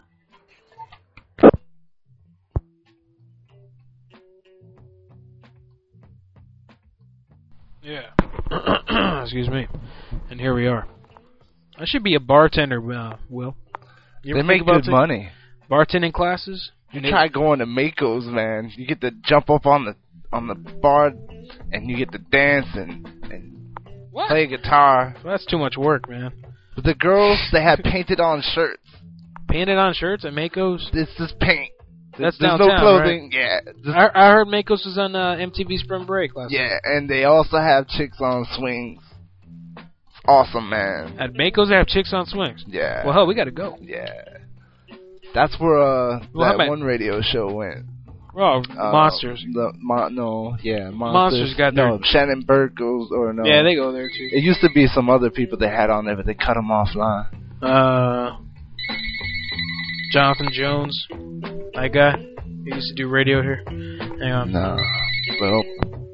Yeah. Excuse me. And here we are. I should be a bartender, uh, Will. You They ever make think about good it? money. Bartending classes? You And try it- going to Mako's, man. You get to jump up on the on the bar, and you get to dance and, and What? play guitar. Well, that's too much work, man. But the girls, they have painted on shirts. Painted on shirts at Mako's? This is paint. That's There's downtown, no clothing. right? Yeah. Just, I, I heard Mako's was on uh, M T V Spring Break last yeah, and they also have chicks on swings. It's awesome, man. night. At Mako's, they have chicks on swings. Yeah. Well, hell, we got to go. Yeah. That's where uh, Well, how that about- one radio show went. Oh, Uh, Monsters. The, mo- no, yeah, Monsters. Monsters got their- No, Shannon Burke goes, or no. Yeah, they go there, too. It used to be some other people they had on there, but they cut them offline. Uh, Jonathan Jones, that guy. He used to do radio here. Hang on. No. Well.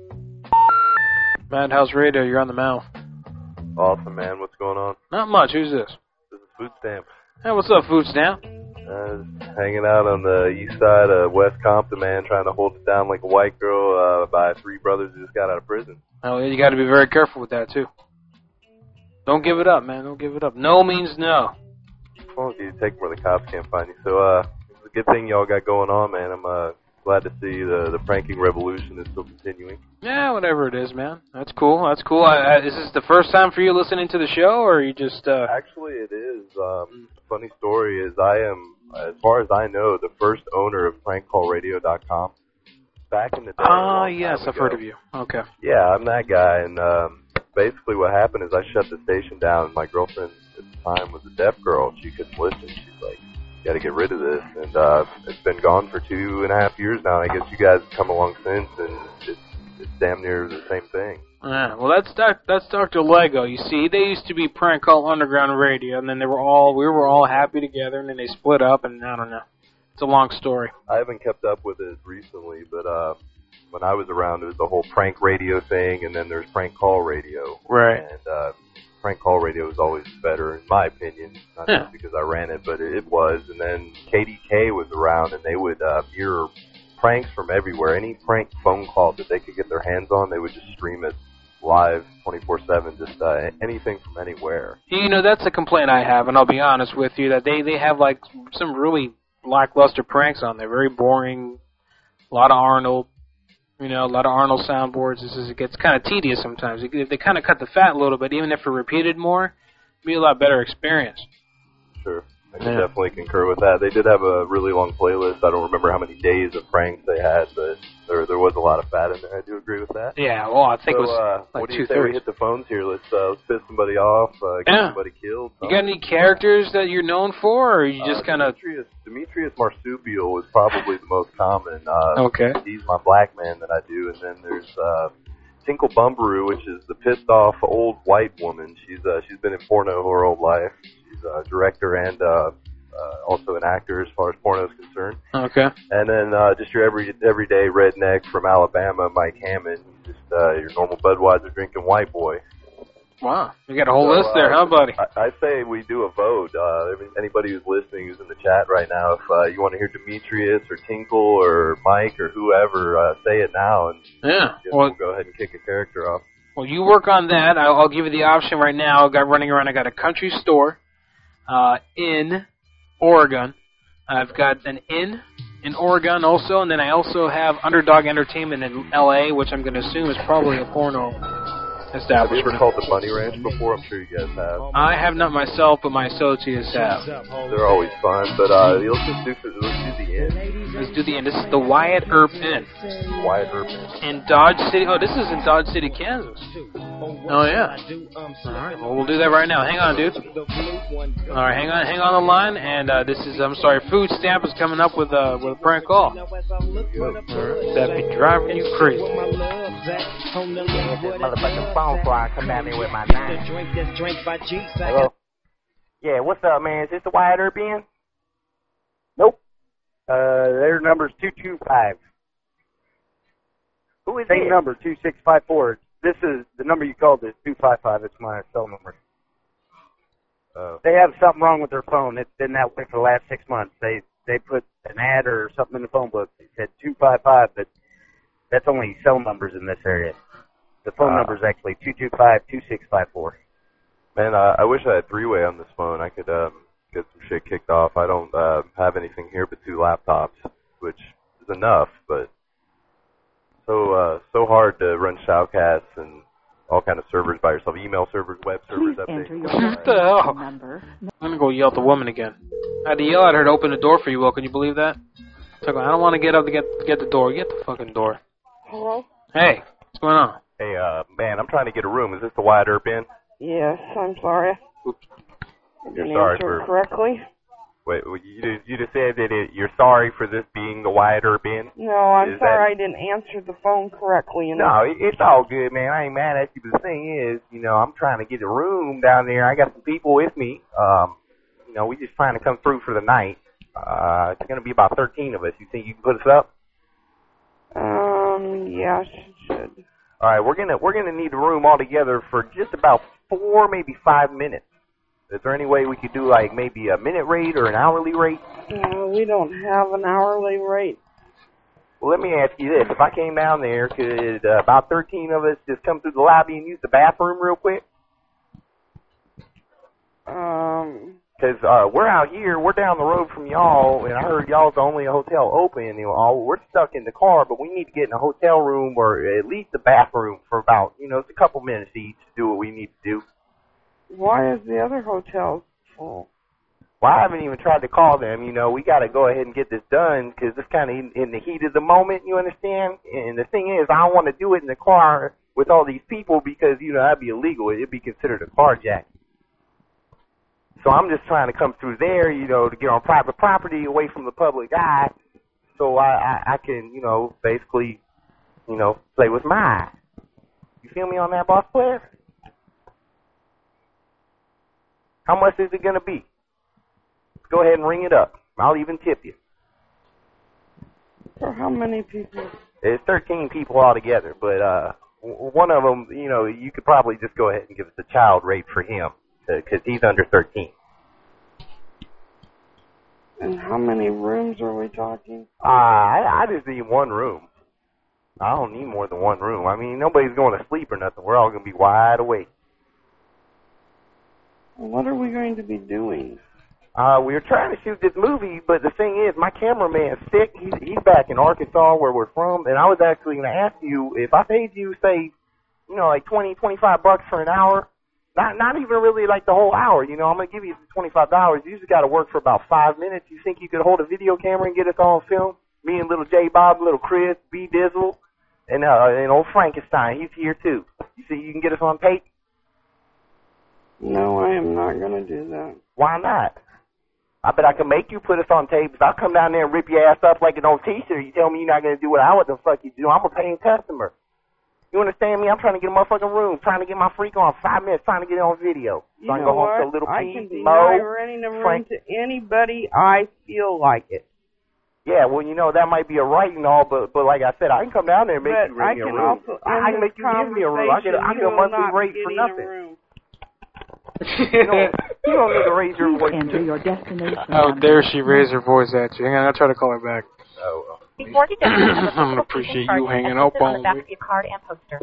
Madhouse Radio, you're on the mouth. Awesome, man. What's going on? Not much. Who's this? This is Food Stamp. Hey, what's up, Food Stamp? Uh, just hanging out on the east side of West Compton, man, trying to hold it down like a white girl uh, by three brothers who just got out of prison. Oh, you got to be very careful with that, too. Don't give it up, man. Don't give it up. No means no. Well, you take where the cops can't find you. So, uh, it's a good thing y'all got going on, man. I'm uh, glad to see the the pranking revolution is still continuing. Yeah, whatever it is, man. That's cool. That's cool. I, I, is this the first time for you listening to the show, or are you just... Uh... Actually, it is. Um, funny story is I am, as far as I know, the first owner of prank call radio dot com. Back in the day. Ah, yes, I've ago. heard of you. Okay. Yeah, I'm that guy, and um, basically what happened is I shut the station down. My girlfriend at the time was a deaf girl. She couldn't listen. She's like, you got to get rid of this. And uh, it's been gone for two and a half years now. I guess you guys have come along since, and it's, it's damn near the same thing. Yeah, well, that's doc, that's Doctor Lego. You see, they used to be Prank Call Underground Radio, and then they were all we were all happy together, and then they split up, and I don't know. It's a long story. I haven't kept up with it recently, but uh, when I was around, it was the whole prank radio thing, and then there's prank call radio. Right. And uh, prank call radio was always better, in my opinion, not Yeah. just because I ran it, but it, it was. And then K D K was around, and they would uh, mirror pranks from everywhere. Any prank phone call that they could get their hands on, they would just stream it live twenty-four seven, just uh, anything from anywhere. You know, that's a complaint I have, and I'll be honest with you, that they, they have, like, some really lackluster pranks on there. Very boring. A lot of Arnold. You know, a lot of Arnold soundboards. This is, it gets kind of tedious sometimes. If they kind of cut the fat a little bit, even if it repeated more, it'd be a lot better experience. Sure. I can Yeah. definitely concur with that. They did have a really long playlist. I don't remember how many days of pranks they had, but there there was a lot of fat in there. I do agree with that. Yeah, well, I think so, it was uh, like what do you two say we thirds. hit the phones here? Let's, uh, let's piss somebody off, uh, get Yeah. somebody killed. You got any characters that you're known for, or you just Uh, kind of... Demetrius, Demetrius Marsupial is probably the most common. Uh, Okay. He's my black man that I do, and then there's uh, Tinkle Bumbaroo, which is the pissed off old white woman. She's uh, she's been in porno her whole life. She's a director and uh, uh, also an actor as far as porno is concerned. Okay. And then uh, just your every everyday redneck from Alabama, Mike Hammond, just uh, your normal Budweiser drinking white boy. Wow. You got a whole So, list there, uh, huh, buddy? I, I say we do a vote. Uh, anybody who's listening, who's in the chat right now, if uh, you want to hear Demetrius or Tinkle or Mike or whoever, uh, say it now, and Yeah. just Well, we'll go ahead and kick a character off. well, you work on that. I'll, I'll give you the option right now. I got running around. I got a country store uh, in Oregon. I've got an inn in Oregon also, and then I also have Underdog Entertainment in L A, which I'm going to assume is probably a porno Have you establishment. ever called the Bunny Ranch before? I'm sure you guys have. I have not myself, but my associates have. They're always fun, but uh, let's just do, let's do the end. Let's do the inn. This is the Wyatt Earp Inn Wyatt Earp in Dodge City. Oh, this is in Dodge City, Kansas. Oh yeah. All right. Well, we'll do that right now. Hang on, dude. All right, hang on, hang on the line. And uh, this is, I'm sorry, Food Stamp is coming up with a with a prank call. That be driving you crazy. Motherfucking phone before I come down there with my nine. Hello? Yeah, what's up, man? Is this the Wyatt Earp Inn? Nope. Uh, their number's two two five. Who is Same this? number, two six five four. This is the number you called, is two five five. It's my cell number. Oh. They have something wrong with their phone. It's been that way for the last six months. They they put an ad or something in the phone book. It said two five five, but that's only cell numbers in this area. The phone Uh. number is actually two two five, two six five four. Man, uh, I wish I had three-way on this phone. I could um, get some shit kicked off. I don't uh, have anything here but two laptops, which is enough, but so uh, so hard to run shoutcasts and all kind of servers by yourself, email servers, web servers, updates. What the hell? I'm gonna go yell at the woman again. I had to yell at her to open the door for you, Will. Can you believe that? I don't want to get up to get get the door. Get the fucking door. Hello? Hey, what's going on? Hey, uh, man, I'm trying to get a room. Is this the Wyatt Earp Inn? Yes, I'm sorry. I You're didn't sorry answer for- correctly. Wait, well, you just, you just said that it, you're sorry for this being the Wyatt Earp Inn? No, I'm Is sorry that- I didn't answer the phone correctly. And No, it, it's all good, man. I ain't mad at you. But the thing is, you know, I'm trying to get a room down there. I got some people with me. Um, you know, we just trying to come through for the night. Uh, it's going to be about thirteen of us. You think you can put us up? Um, yeah, she should. All right, we're gonna we're gonna need a room altogether for just about four, maybe five minutes. Is there any way we could do like maybe a minute rate or an hourly rate? No, we don't have an hourly rate. Well, let me ask you this: if I came down there, could uh, about thirteen of us just come through the lobby and use the bathroom real quick? Um, Because uh, we're out here, we're down the road from y'all, and I heard y'all's the only hotel open. And all we're stuck in the car, but we need to get in a hotel room or at least a bathroom for about, you know, it's a couple minutes each to do what we need to do. why is the other hotel full? Well, I haven't even tried to call them. You know, we got to go ahead and get this done because it's kind of in, in the heat of the moment, you understand? And the thing is, I don't want to do it in the car with all these people because, you know, that'd be illegal. It'd be considered a carjacking. So I'm just trying to come through there, you know, to get on private property away from the public eye so I, I, I can, you know, basically, you know, play with my eye. You feel me on that, boss player? How much is it going to be? Go ahead and ring it up. I'll even tip you. For how many people? It's thirteen people altogether, but uh, w- one of them, you know, you could probably just go ahead and give us a child rate for him because he's under thirteen. And how many rooms are we talking? Uh, I, I just need one room. I don't need more than one room. I mean, nobody's going to sleep or nothing. We're all going to be wide awake. What are we going to be doing? Uh, we were trying to shoot this movie, but the thing is, my cameraman's sick. He's, he's back in Arkansas, where we're from, and I was actually going to ask you if I paid you, say, you know, like twenty, twenty-five bucks for an hour. Not not even really like the whole hour, you know. I'm going to give you twenty-five dollars. You just got to work for about five minutes. You think you could hold a video camera and get us all on film? Me and little J Bob, little Chris, B Dizzle, and uh, and old Frankenstein. He's here too. You see, you can get us on tape? No, I am not going to do that. Why not? I bet I can make you put us on tape. If I come down there and rip your ass up like an old T-shirt, you tell me you're not going to do what I what the fuck you do. I'm a paying customer. You understand me? I'm trying to get a motherfucking room, trying to get my freak on five minutes, trying to get it on video. So You I can know go home what? to a little I P, can Mo, deny renting a room Frank. to anybody I feel like it. Yeah, well, you know, that might be a right and all, but but like I said, I can come down there and make But you rent I me a can room. also I end can make this you give me a room. I get a, I get a conversation. You will monthly not rate be for getting a nothing. room. you, don't, you don't need to raise your voice. Enter your destination. How dare she raise her voice at you? Hang on, I'll try to call her back. Oh, well. Before you go, I'm gonna appreciate you hanging up on the on back me. of your card and poster.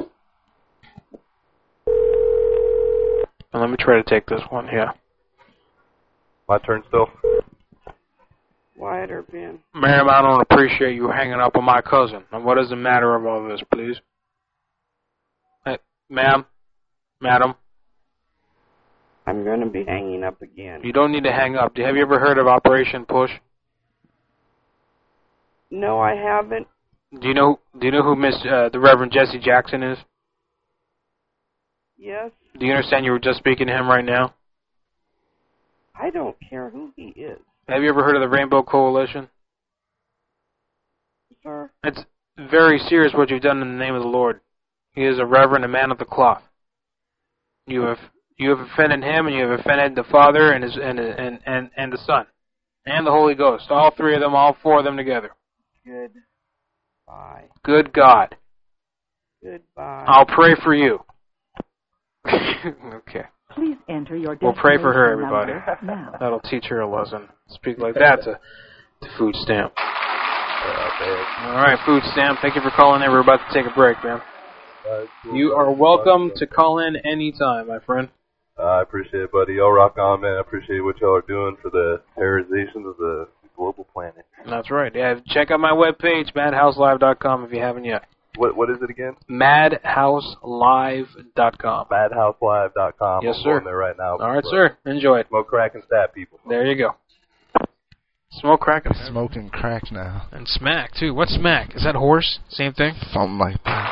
And let me try to take this one. Yeah. My turn still. Wyatt or Ben? Ma'am, I don't appreciate you hanging up on my cousin. And what is the matter of all this, please? Hey, ma'am? Madam? I'm going to be hanging up again. You don't need to hang up. Have you ever heard of Operation Push? No, I haven't. Do you know Do you know who Miss uh, the Reverend Jesse Jackson is? Yes. Do you understand you were just speaking to him right now? I don't care who he is, Have you ever heard of the Rainbow Coalition? sir. It's very serious what you've done in the name of the Lord. He is a reverend, a man of the cloth. You have you have offended him, and you have offended the Father and his and and and, and the Son, and the Holy Ghost. All three of them, all four of them together. Good. Bye. Good God. Goodbye. I'll pray for you. Okay. Please enter your We'll pray for her, destination everybody. number now. That'll teach her a lesson. Speak like that to, to Food Stamp. All right, Food Stamp. Thank you for calling in. We're about to take a break, man. You are welcome to call in anytime, my friend. Uh, I appreciate it, buddy. Y'all rock on, man. I appreciate what y'all are doing for the terrorization of the global planet. That's right. Yeah, check out my webpage, madhouse live dot com, if you haven't yet. What What is it again? madhouse live dot com. madhouse live dot com. Yes, I'm sir. going there right now. All right, sir. Enjoy it. Smoke, crack, and stab people. There you go. Smoke crack and Smoking crack now. And smack, too. What's smack? Is that horse? Same thing? Something like that.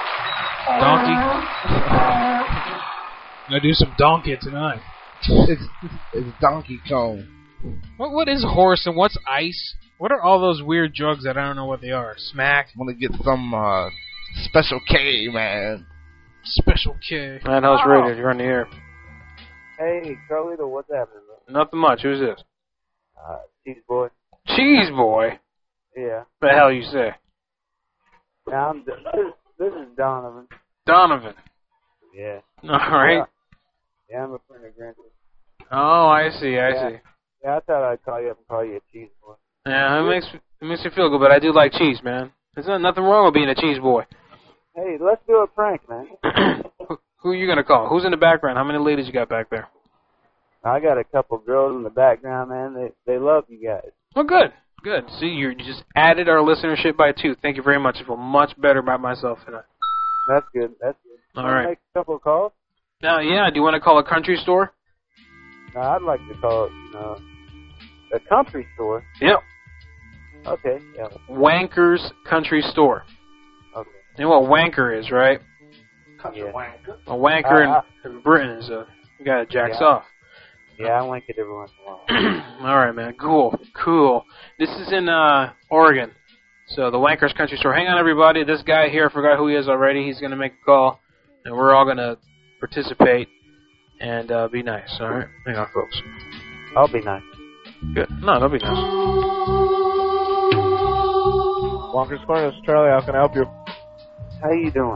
Donkey? Gonna do some donkey tonight. It's, it's Donkey Kong. What What is horse and what's ice? What are all those weird drugs that I don't know what they are? Smack? Want to get some uh, Special K, man. Special K. Madhouse Oh. Radio, you're on the air. Hey, Carlito, what's happening, man? Nothing much. Who's this? Uh, Cheese Boy. Cheese Boy? Yeah. The hell you say? Now, I'm, this, this is Donovan. Donovan. Yeah. All right. Yeah, yeah I'm a friend of Granted. Oh, I see, I yeah. see. Yeah, I thought I'd call you up and call you a Cheese Boy. Yeah, it makes it makes me feel good, but I do like cheese, man. There's not, nothing wrong with being a cheese boy. Hey, let's do a prank, man. who, who are you going to call? Who's in the background? How many ladies you got back there? I got a couple girls in the background, man. They they love you guys. Oh, good. Good. See, you you just added our listenership by two. Thank you very much. I feel much better about myself tonight. That's good. That's good. All Wanna right. Make a couple of calls. Now, yeah, do you want to call a country store? No, I'd like to call it uh, a country store. Yep. Okay. Yeah. Wanker's Country Store. Okay. You know what wanker is, right? Country wanker. A wanker Uh, in, in Britain is a guy that jacks Yeah. off. Yeah, I wank it every once in a while. All right, man. Cool. Cool. This is in uh, Oregon. So the Wanker's Country Store. Hang on, everybody. This guy here, I forgot who he is already. He's going to make a call, and we're all going to participate and uh, be nice. All right? Hang on, folks. I'll be nice. Good. No, that'll be nice. Walker's Corner, this is Charlie. How can I help you? How you doing?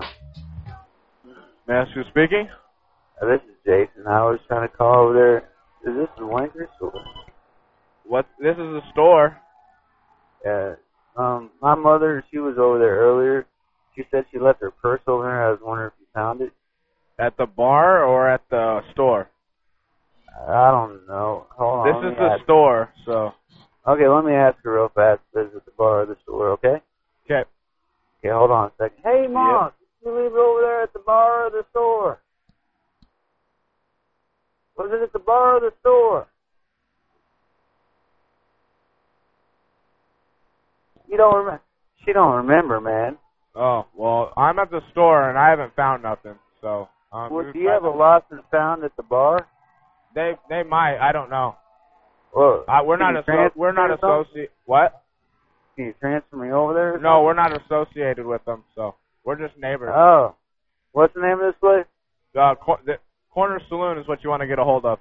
May I ask who's speaking? Uh, this is Jason. I was trying to call over there. Is this the Wanker store? What? This is a store. Yeah. Um, my mother, she was over there earlier. She said she left her purse over there. I was wondering if you found it. At the bar or at the store? I don't know. Hold This on. is let me the ask. store. Okay, let me ask her real fast. Is it the bar or the store, okay? Okay. Okay, hold on a second. Hey, Mom, you leave it over there at the bar or the store? Was it at the bar or the store? You don't remember? She don't remember, man. Oh, well, I'm at the store and I haven't found nothing, so. Um, Well, do you have a lost and found at the bar? They they might. I don't know. Well, Uh, we're can not you asso- transfer we're not or something? associated. What? Can you transfer me over there? or No, we're not associated with them, so we're just neighbors. something? Oh. What's the name of this place? Uh, cor- the Corner Saloon is what you want to get a hold of.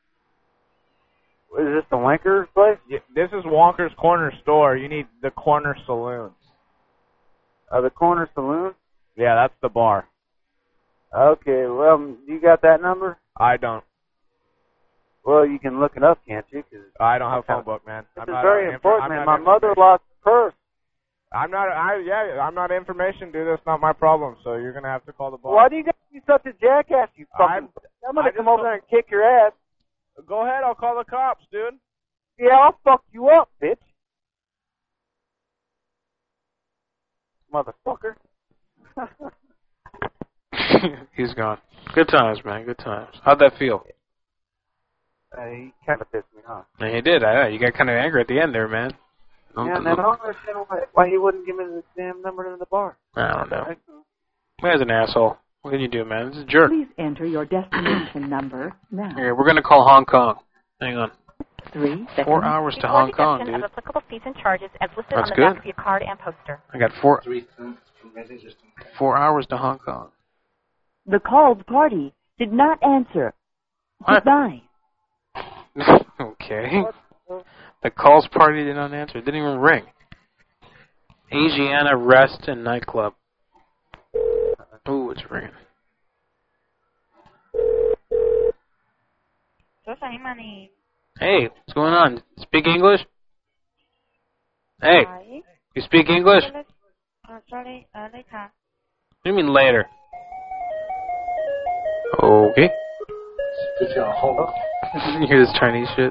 Is this the Winker's place? Yeah, this is Wonker's Corner Store. You need the Corner Saloon. Uh, the Corner Saloon? Yeah, that's the bar. Okay, well, you got that number? I don't. Well, you can look it up, can't you? 'Cause I don't have a phone book, man. this I'm is not very inf- important, I'm man. not My mother information. lost her purse. I'm not. I yeah. I'm not information, dude. That's not my problem. So you're gonna have to call the bar. Why do you got to be such a jackass, you fucking... I'm, I'm going I to come just- over there and kick your ass. Go ahead. I'll call the cops, dude. Yeah, I'll fuck you up, bitch. Motherfucker. He's gone. Good times, man. Good times. How'd that feel? Uh, he kind of pissed me off. Yeah, he did. I, you got kind of angry at the end there, man. Don't- Yeah, and then I don't understand why, why he wouldn't give me the damn number to the bar. I don't know. Guy's an asshole. What can you do, man? This is a jerk. Please enter your destination number now. Here, we're gonna call Hong Kong. Hang on. Three seconds. Four hours to Hong Kong, dude. of applicable fees and charges as listed That's on the good. back of your card and poster. I got four. Four hours to Hong Kong. The called party did not answer. What? Goodbye. Okay. The calls party did not answer. It didn't even ring. Asiana Rest and Nightclub. Ooh, it's ringing. Hey, what's going on? Speak English? Hey, you speak English? What do you mean later? Okay. You hear this Chinese shit?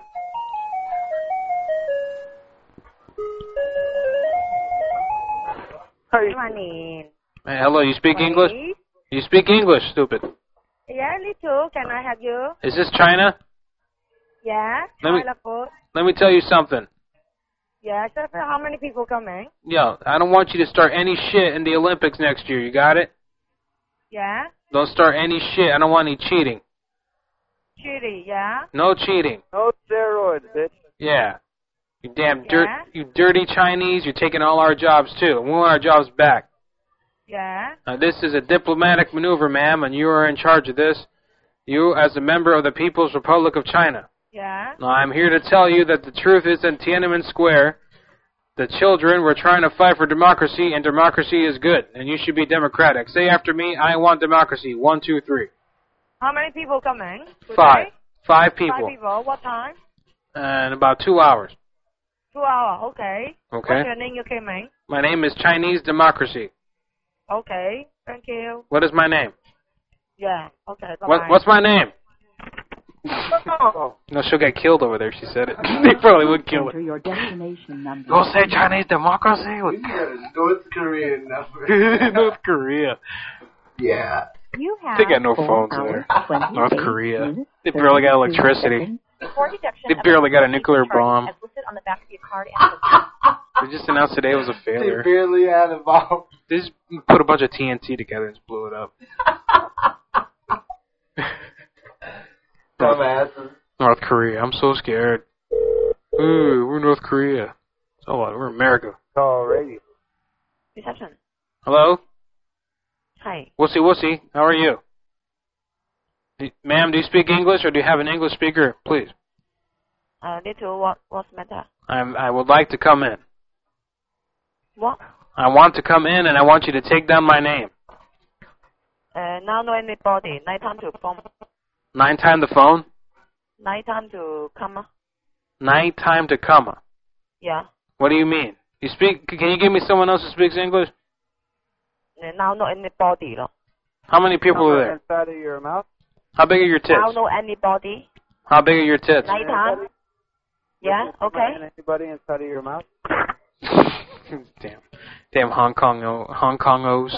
Hey, hello, you speak English? You speak English, stupid. Yeah, little. Can I have you? Is this China? Yeah. Let me- China food. Let me tell you something. Yeah. So for how many people coming? Yo, I don't want you to start any shit in the Olympics next year, you got it? Yeah. Don't start any shit. I don't want any cheating. Chili. Yeah. No cheating. No steroids, bitch. Yeah. You damn dirt, you dirty Chinese, you're taking all our jobs too. We want our jobs back. Yeah. Now, this is a diplomatic maneuver, ma'am, and you are in charge of this. You, as a member of the People's Republic of China. Yeah. Now, I'm here to tell you that the truth is in Tiananmen Square, the children were trying to fight for democracy, and democracy is good, and you should be democratic. Say after me, I want democracy. One, two, three. How many people coming? Today? Five. Five people. Five people. What time? And about two hours. Two hours. Okay. Okay. What's your name? You came in. My name is Chinese Democracy. Okay. Thank you. What is my name? Yeah. Okay. Bye. What, what's my name? No, she'll get killed over there. She said it. They probably would kill Enter her. your destination number. Go say Chinese Democracy. North Korean number. North Korea. Yeah. You have They got no four phones hours, there. twenty-eight North Korea. minutes, They barely got thirty-two electricity. seconds. Before deduction They of barely got a applicable nuclear fees and charges bomb. as listed on the back of your card and poster. They just announced today it was a They failure. barely had a bomb. They just put a bunch of T N T together and just blew it up. Dumbasses. North Korea. I'm so scared. Ooh, we're North Korea. So what? We're America. Call radio. Reception. Hello? Hi. Wussy Wussy, how are you? Do- Ma'am, do you speak English or do you have an English speaker? Please. Uh, little, what, what's the matter? I'm, I would like to come in. What? I want to come in and I want you to take down my name. Uh, now no anybody. Night time to phone. Nine time the phone? Night time to come. Night time to come. Yeah. What do you mean? You speak? Can you give me someone else who speaks English? Uh, now no anybody. Lo. How many people are Number there? inside of your mouth. How big are your Now tits? no anybody. How big are your tits? Night time. Yeah, okay. Anybody inside of your mouth? Damn. Damn Hong Kong Hong Kongos.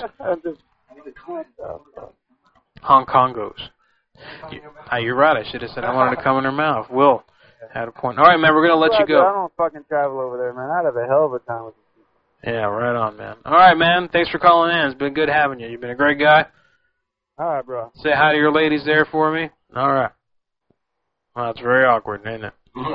Hong Kongos. You, uh, you're right. I should have said I wanted to come in her mouth. Will had a point. All right, man. We're gonna let you I go. don't fucking travel over there, man. I'd have a hell of a time with you. Yeah, right on, man. All right, man. Thanks for calling in. It's been good having you. You've been a great guy. All right, bro. Say hi to your ladies there for me. All right. Well, it's very awkward, ain't it? Man,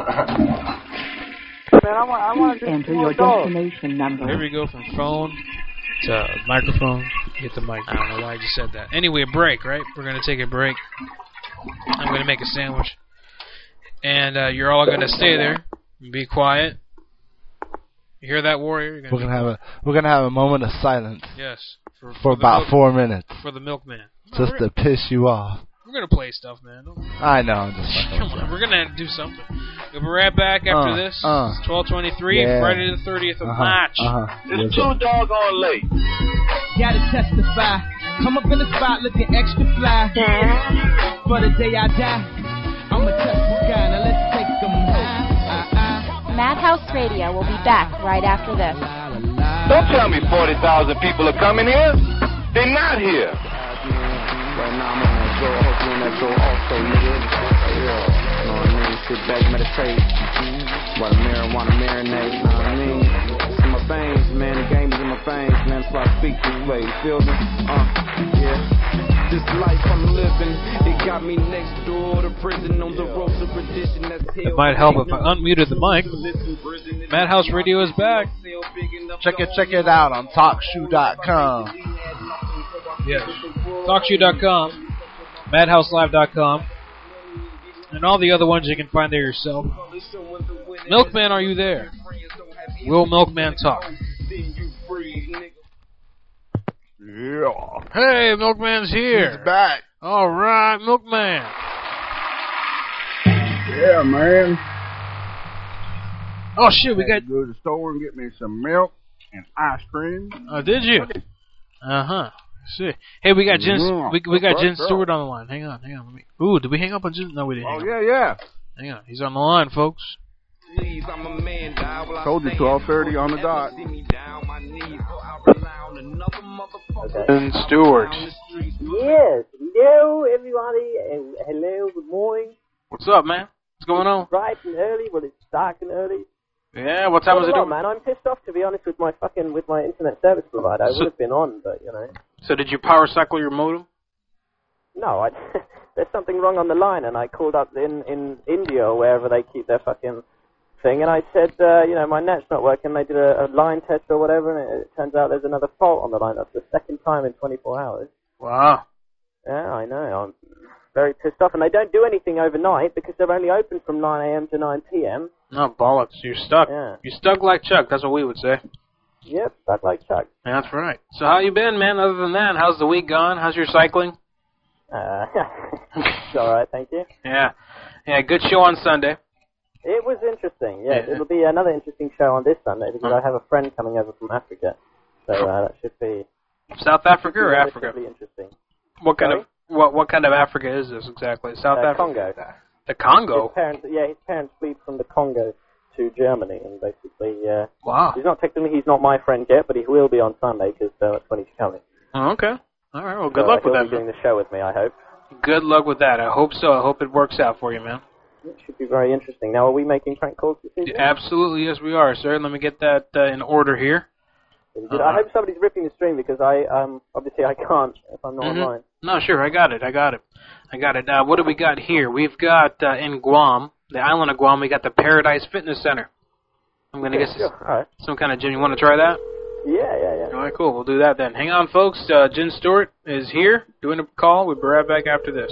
I want, I want to enter your destination number. Here we go from phone to microphone. Hit the mic. I don't know why I just said that. Anyway, a break, right? We're going to take a break. I'm going to make a sandwich. And uh, you're all going to stay there. Be quiet. You hear that, Warrior? You're gonna we're gonna have a we're gonna have a moment of silence. Yes. For, for, for about milk, four minutes. For the milkman. Just to piss you off. We're gonna play stuff, man. Don't... I know. I'm just Come on, we're gonna do something. We'll be right back after uh, this. Uh, it's twelve twenty-three, yeah. Friday the thirtieth of uh-huh, March. Uh-huh. It's too doggone late. Gotta testify. Come up in the spot looking extra fly. For the day I die, I'ma test the sky. Now let's take them high. Madhouse Radio will be back right after this. Don't tell me forty thousand people are coming here. They're not here. Right now I'm on that go, hopefully on that go also, nigga. Yeah, you know what I mean? Sit back, meditate. While the marijuana marinate, you know what I mean? It's in my veins, man. The game is in my veins, man. That's why I speak this way. You feel me? Uh, yeah. This life I'm living, it got me next door to prison on the road to perdition. It might help if I unmuted the mic. Madhouse Radio is back. Check it, check it out on talk shoe dot com. Yes. talk shoe dot com, madhouse live dot com, and all the other ones you can find there yourself. Milkman, are you there? Will Milkman talk? Yeah. Hey, Milkman's here. He's back. All right, Milkman. Yeah, man. Oh shit, we got to go to the store and get me some milk and ice cream. Oh, did you? Uh huh. See. Hey, we got Jen. Yeah, we we got right, Jen bro. Stewart on the line. Hang on, hang on. Let me. Ooh, did we hang up on Jen? No, we didn't. Oh, hang yeah, up. yeah. Hang on, he's on the line, folks. Told you twelve thirty on the dot. Jen Stewart. Yes. Hello, everybody, and hello, good morning. What's up, man? What's going on? Bright and early, but it's dark and early. Yeah, what time Not was it a lot, doing? man. I'm pissed off, to be honest, with my fucking with my internet service provider. I So- would have been on, but you know. So did you power cycle your modem? No, I, there's something wrong on the line, and I called up in in India or wherever they keep their fucking thing, and I said, uh, you know, my net's not working. They did a, a line test or whatever, and it, it turns out there's another fault on the line. That's the second time in twenty-four hours. Wow. Yeah, I know. I'm very pissed off, and they don't do anything overnight because they're only open from nine a.m. to nine p.m. No, bollocks. You're stuck. Yeah. You're stuck like Chuck. That's what we would say. Yep, stuck like Chuck. Yeah, that's right. So how you been, man? Other than that, how's the week gone? How's your cycling? Uh, it's all right, thank you. Yeah. Yeah, good show on Sunday. It was interesting. Yeah, Yeah. it'll be another interesting show on this Sunday because I have a friend coming over from Africa, so uh, that should be South Africa or Africa? relatively interesting. What kind Sorry? of what what kind of Africa is this exactly? South Uh, Africa. Congo. The Congo. His parents, yeah, his parents fleed from the Congo to Germany, and basically, uh, Wow. he's not technically he's not my friend yet, but he will be on Sunday because uh, that's when he's coming. Oh, okay. All right. Well, good So, luck uh, with he'll that. be doing Man. the show with me, I hope. Good luck with that. I hope so. I hope it works out for you, man. It should be very interesting. Now, are we making prank calls this evening? Absolutely, yes, we are, sir. Let me get that uh, in order here. Good. I hope somebody's ripping the stream because I um obviously I can't if I'm not Mhm. online. No, sure, I got it. I got it. I got it. Uh, what do we got here? We've got uh, in Guam, the island of Guam, we got the Paradise Fitness Center. I'm gonna Yeah, guess sure. it's All right. some kind of gym. You want to try that? Yeah, yeah, yeah. All right, cool. We'll do that then. Hang on, folks. Uh, Jen Stewart is here doing a call. We'll be right back after this.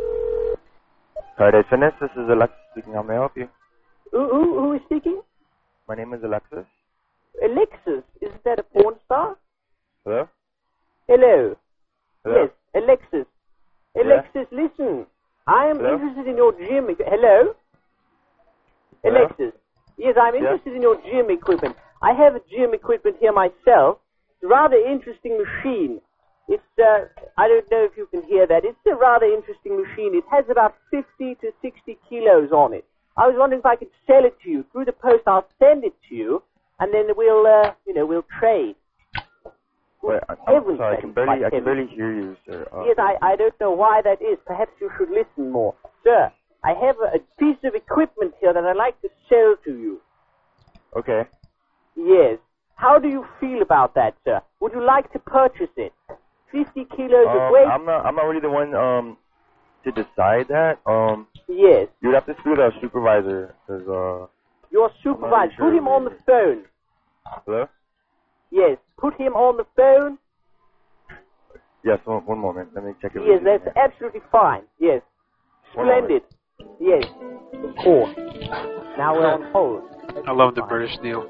Paradise Fitness, this is Alexis speaking. How may I help you? Who, who, who is speaking? My name is Alexis. Alexis. Is that a porn star? Hello? Hello. Hello? Yes, Alexis. Yeah? Alexis, listen. I am Hello? interested in your gym. equi- Hello? Hello? Alexis. Yes, I'm Yeah? interested in your gym equipment. I have a gym equipment here myself. It's a rather interesting machine. It's, uh, I don't know if you can hear that. It's a rather interesting machine. It has about fifty to sixty kilos on it. I was wondering if I could sell it to you through the post. I'll send it to you, and then we'll, uh, you know, we'll trade. Wait, I'm Heaven sorry, I sake, can barely, by I can heaven. barely hear you, sir. Uh, Yes, I, I don't know why that is. Perhaps you should listen more. Sir, I have a, a piece of equipment here that I'd like to sell to you. Okay. Yes. How do you feel about that, sir? Would you like to purchase it? Fifty kilos Um, of weight? I'm not, I'm not really the one, um, to decide that. Um, Yes. you'd have to speak with our supervisor, cause, uh, Your I'm supervisor. not really Put him sure. on the phone. Hello? Yes. Put him on the phone. Yes, one, one moment. Let me check it. Yes, that's absolutely fine. Yes. One Splendid. Yes. Of course. Now we're on hold. I love the British deal.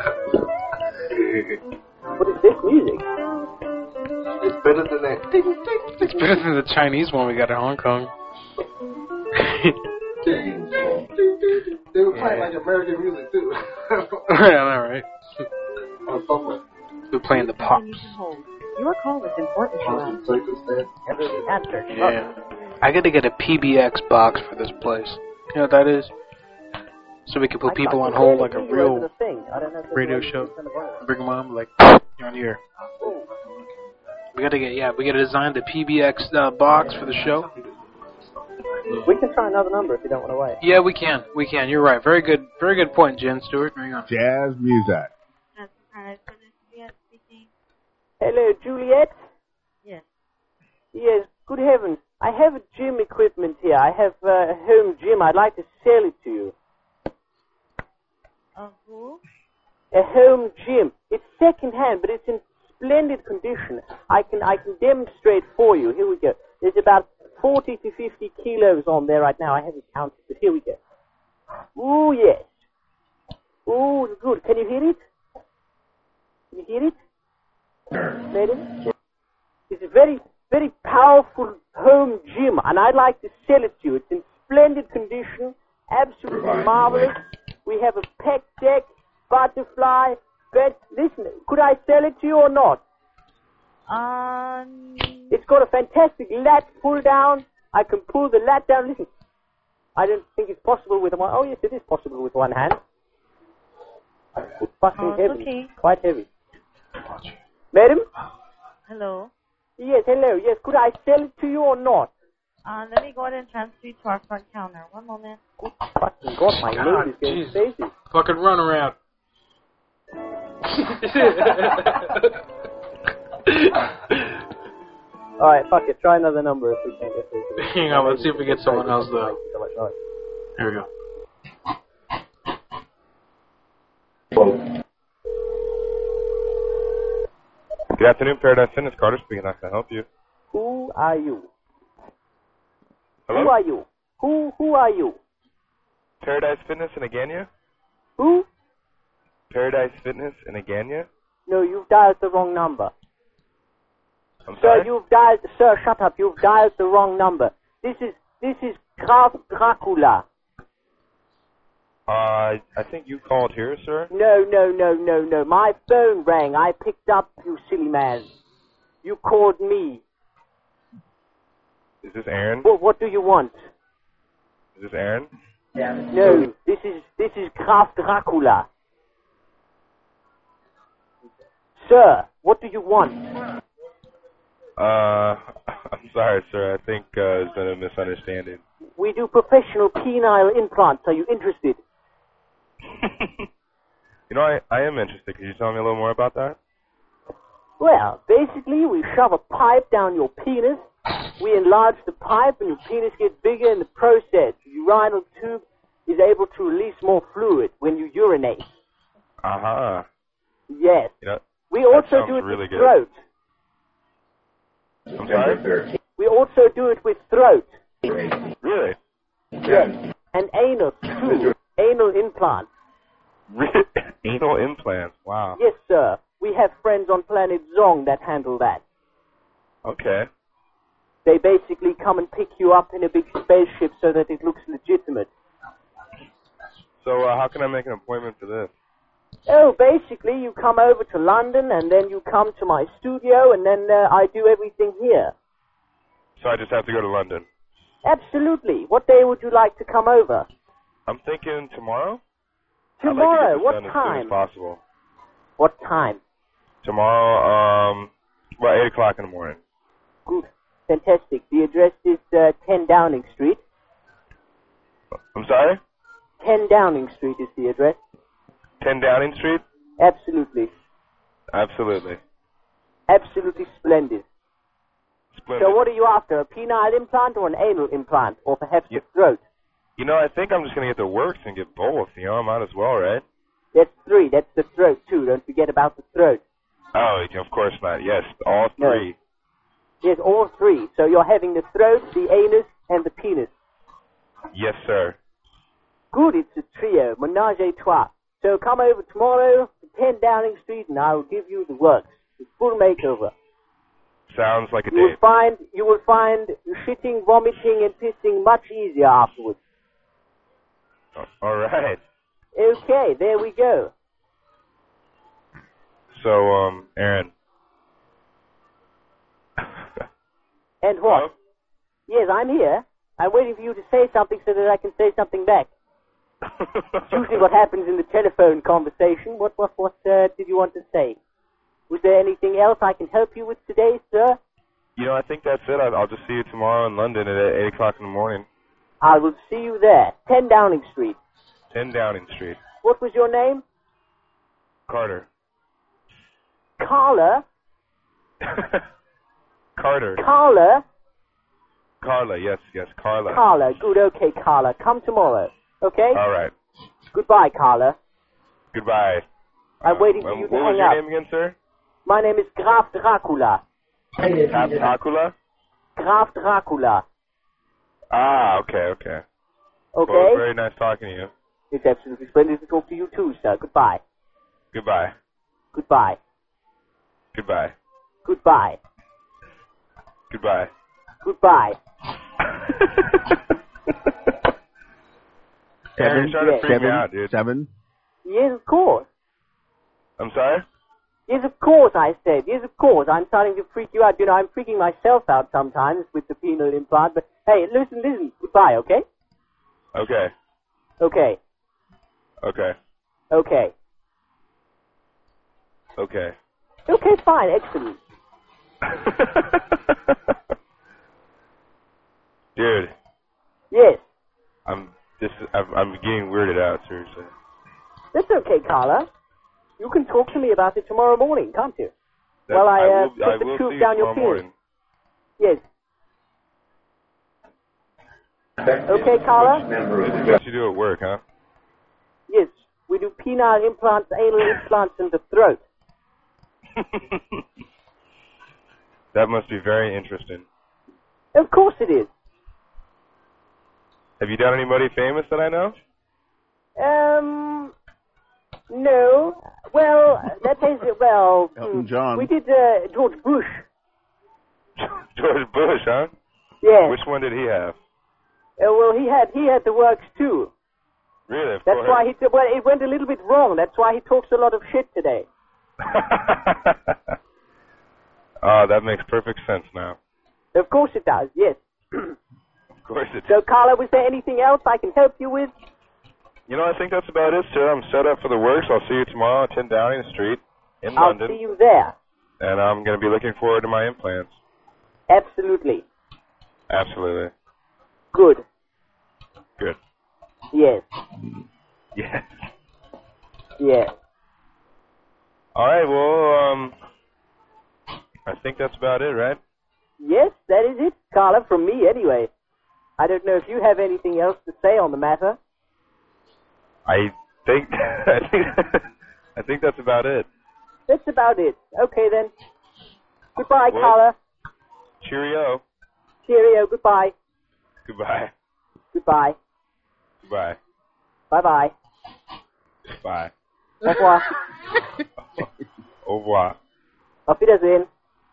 What is this music? It's better than that. It's better than the Chinese one we got in Hong Kong. They were playing like American music too. I know, right? On somewhere. We're playing the pops. Your call is important to us. Answer. Yeah. I gotta get a P B X box for this place. You know what that is? So we can put people on hold like a real radio show. Bring them on, like, you're on the air. We gotta get, yeah, we gotta design the P B X uh, box for the show. We can try another number if you don't want to wait. Yeah, we can. We can. You're right. Very good. Very good point, Jen Stewart. Hang on. Jazz music. Hello, Juliet? Yes. Yes, good heavens. I have a gym equipment here. I have uh, a home gym. I'd like to sell it to you. Uh, who? A home gym. It's second hand, but it's in splendid condition. I can I can demonstrate for you. Here we go. There's about forty to fifty kilos on there right now. I haven't counted, but here we go. Ooh, yes. Ooh, good. Can you hear it? Can you hear it? Madam? It's a very, very powerful home gym, and I'd like to sell it to you. It's in splendid condition, absolutely marvelous. We have a pec deck, butterfly, bed. Listen, could I sell it to you or not? Um. It's got a fantastic lat pull down. I can pull the lat down. Listen, I don't think it's possible with one. Oh yes, it is possible with one hand. It's fucking Oh, it's heavy, okay. quite heavy. Madam? Hello. Yes, hello. Yes, could I sell it to you or not? Uh, let me go ahead and transfer you to our front counter. One moment. Fucking God, my God, name is getting jeez. crazy. Fucking run around. Alright, fuck it. Try another number if we can't get through to it. Hang on, let's see if we get someone else though. Alright. Here we go. Good afternoon, Paradise Fitness. Carter speaking. How can I help you? Who are you? Hello? Who are you? Who who are you? Paradise Fitness in Agania? Who? Paradise Fitness in Agania? No, you've dialed the wrong number. I'm Sir, sorry? you've dialed. Sir, shut up. You've dialed the wrong number. This is this is Graf Dracula. Uh, I think you called here, sir. No, no, no, no, no. My phone rang. I picked up, you silly man. You called me. Is this Aaron? What, what do you want? Is this Aaron? No, this is this is Graf Dracula. Sir, what do you want? Uh, I'm sorry, sir. I think uh, there's been a misunderstanding. We do professional penile implants. Are you interested? You know, I, I am interested. Could you tell me a little more about that? Well, basically, we shove a pipe down your penis. We enlarge the pipe, and your penis gets bigger in the process. The urinal tube is able to release more fluid when you urinate. Uh-huh. Yes. You know, We that also sounds do it really with good. throat. I'm sorry? We also do it with throat. Really? Yes. And anal, too. Anal implant. Anal implants. Wow. Yes, sir. We have friends on planet Zong that handle that. Okay. They basically come and pick you up in a big spaceship so that it looks legitimate. So, uh, how can I make an appointment for this? Oh, basically, you come over to London, and then you come to my studio, and then uh, I do everything here. So I just have to go to London. Absolutely. What day would you like to come over? I'm thinking tomorrow. Tomorrow, I'd like to get this what done as soon time? as possible. What time? Tomorrow, um, about eight o'clock in the morning. Good. Fantastic. The address is uh, ten Downing Street. I'm sorry? ten Downing Street is the address. ten Downing Street? Absolutely. Absolutely. Absolutely splendid. Splendid. So what are you after, a penile implant or an anal implant? Or perhaps Yeah. a throat? You know, I think I'm just going to get the works and get both. You know, I might as well, right? That's three. That's the throat, too. Don't forget about the throat. Oh, of course not. Yes, all No. three. Yes, all three. So you're having the throat, the anus, and the penis. Yes, sir. Good, it's a trio, menage a trois. So come over tomorrow to ten Downing Street and I will give you the works. The full makeover. Sounds like a You will date. find, you will find shitting, vomiting, and pissing much easier afterwards. All right. Okay, there we go. So, um, Aaron. And what? Yes, I'm here. I'm waiting for you to say something so that I can say something back. It's usually what happens in the telephone conversation. What, what, what uh, did you want to say? Was there anything else I can help you with today, sir? You know, I think that's it. I'll, I'll just see you tomorrow in London at eight o'clock in the morning. I will see you there. ten Downing Street. ten Downing Street. What was your name? Carter. Carla? Carter. Carla? Carla, yes, yes, Carla. Carla. Good, okay, Carla. Come tomorrow. Okay? All right. Goodbye, Carla. Goodbye. I'm waiting for Um, you to what was hang your up. name again, sir? My name is Graf Dracula. Graf Dracula? Graf Dracula. Ah, okay, okay. Okay? Well, it was very nice talking to you. It's absolutely splendid to talk to you too, sir. Goodbye. Goodbye. Goodbye. Goodbye. Goodbye. Goodbye. Goodbye. Aaron, you're trying to Yes. freak me Seven. out, dude. Seven. Yes, of course. I'm sorry? Yes, of course, I said. Yes, of course. I'm starting to freak you out. You know, I'm freaking myself out sometimes with the penile implant. But, hey, listen, listen. Goodbye, okay? Okay. Okay. Okay. Okay. Okay. Okay, fine. Excellent. Dude, Yes. I'm this. I'm, I'm getting weirded out. Seriously. That's okay, Carla. You can talk to me about it tomorrow morning, can't you? That- well, I, I uh, will, put I the will tube see you down your tomorrow penis. morning. Yes. Okay, Carla? What you do at work, huh? Yes. We do penile implants, anal implants in the throat. That must be very interesting. Of course it is. Have you done anybody famous that I know? Um, no. Well, that is, well, Elton John. we did uh, George Bush. George Bush, huh? Yes. Which one did he have? Uh, well, he had he had the works too. Really? Of That's course. why he well, it went a little bit wrong. That's why he talks a lot of shit today. Oh, that makes perfect sense now. Of course it does. Yes. Of course it. So, Carla, was there anything else I can help you with? You know, I think that's about it, sir. I'm set up for the works. I'll see you tomorrow at ten Downing Street in I'll London. see you there. And I'm going to be looking forward to my implants. Absolutely. Absolutely. Good. Good. Yes. Yes. Yes. All right, well, um, I think that's about it, right? Yes, that is it, Carla, from me anyway. I don't know if you have anything else to say on the matter. I think I think I think that's about it. That's about it. Okay, then. Goodbye, Well- Carla. Cheerio. Cheerio. Goodbye. Goodbye. Goodbye. Goodbye. Bye-bye. Bye. Au revoir. Au revoir. Auf Wiedersehen.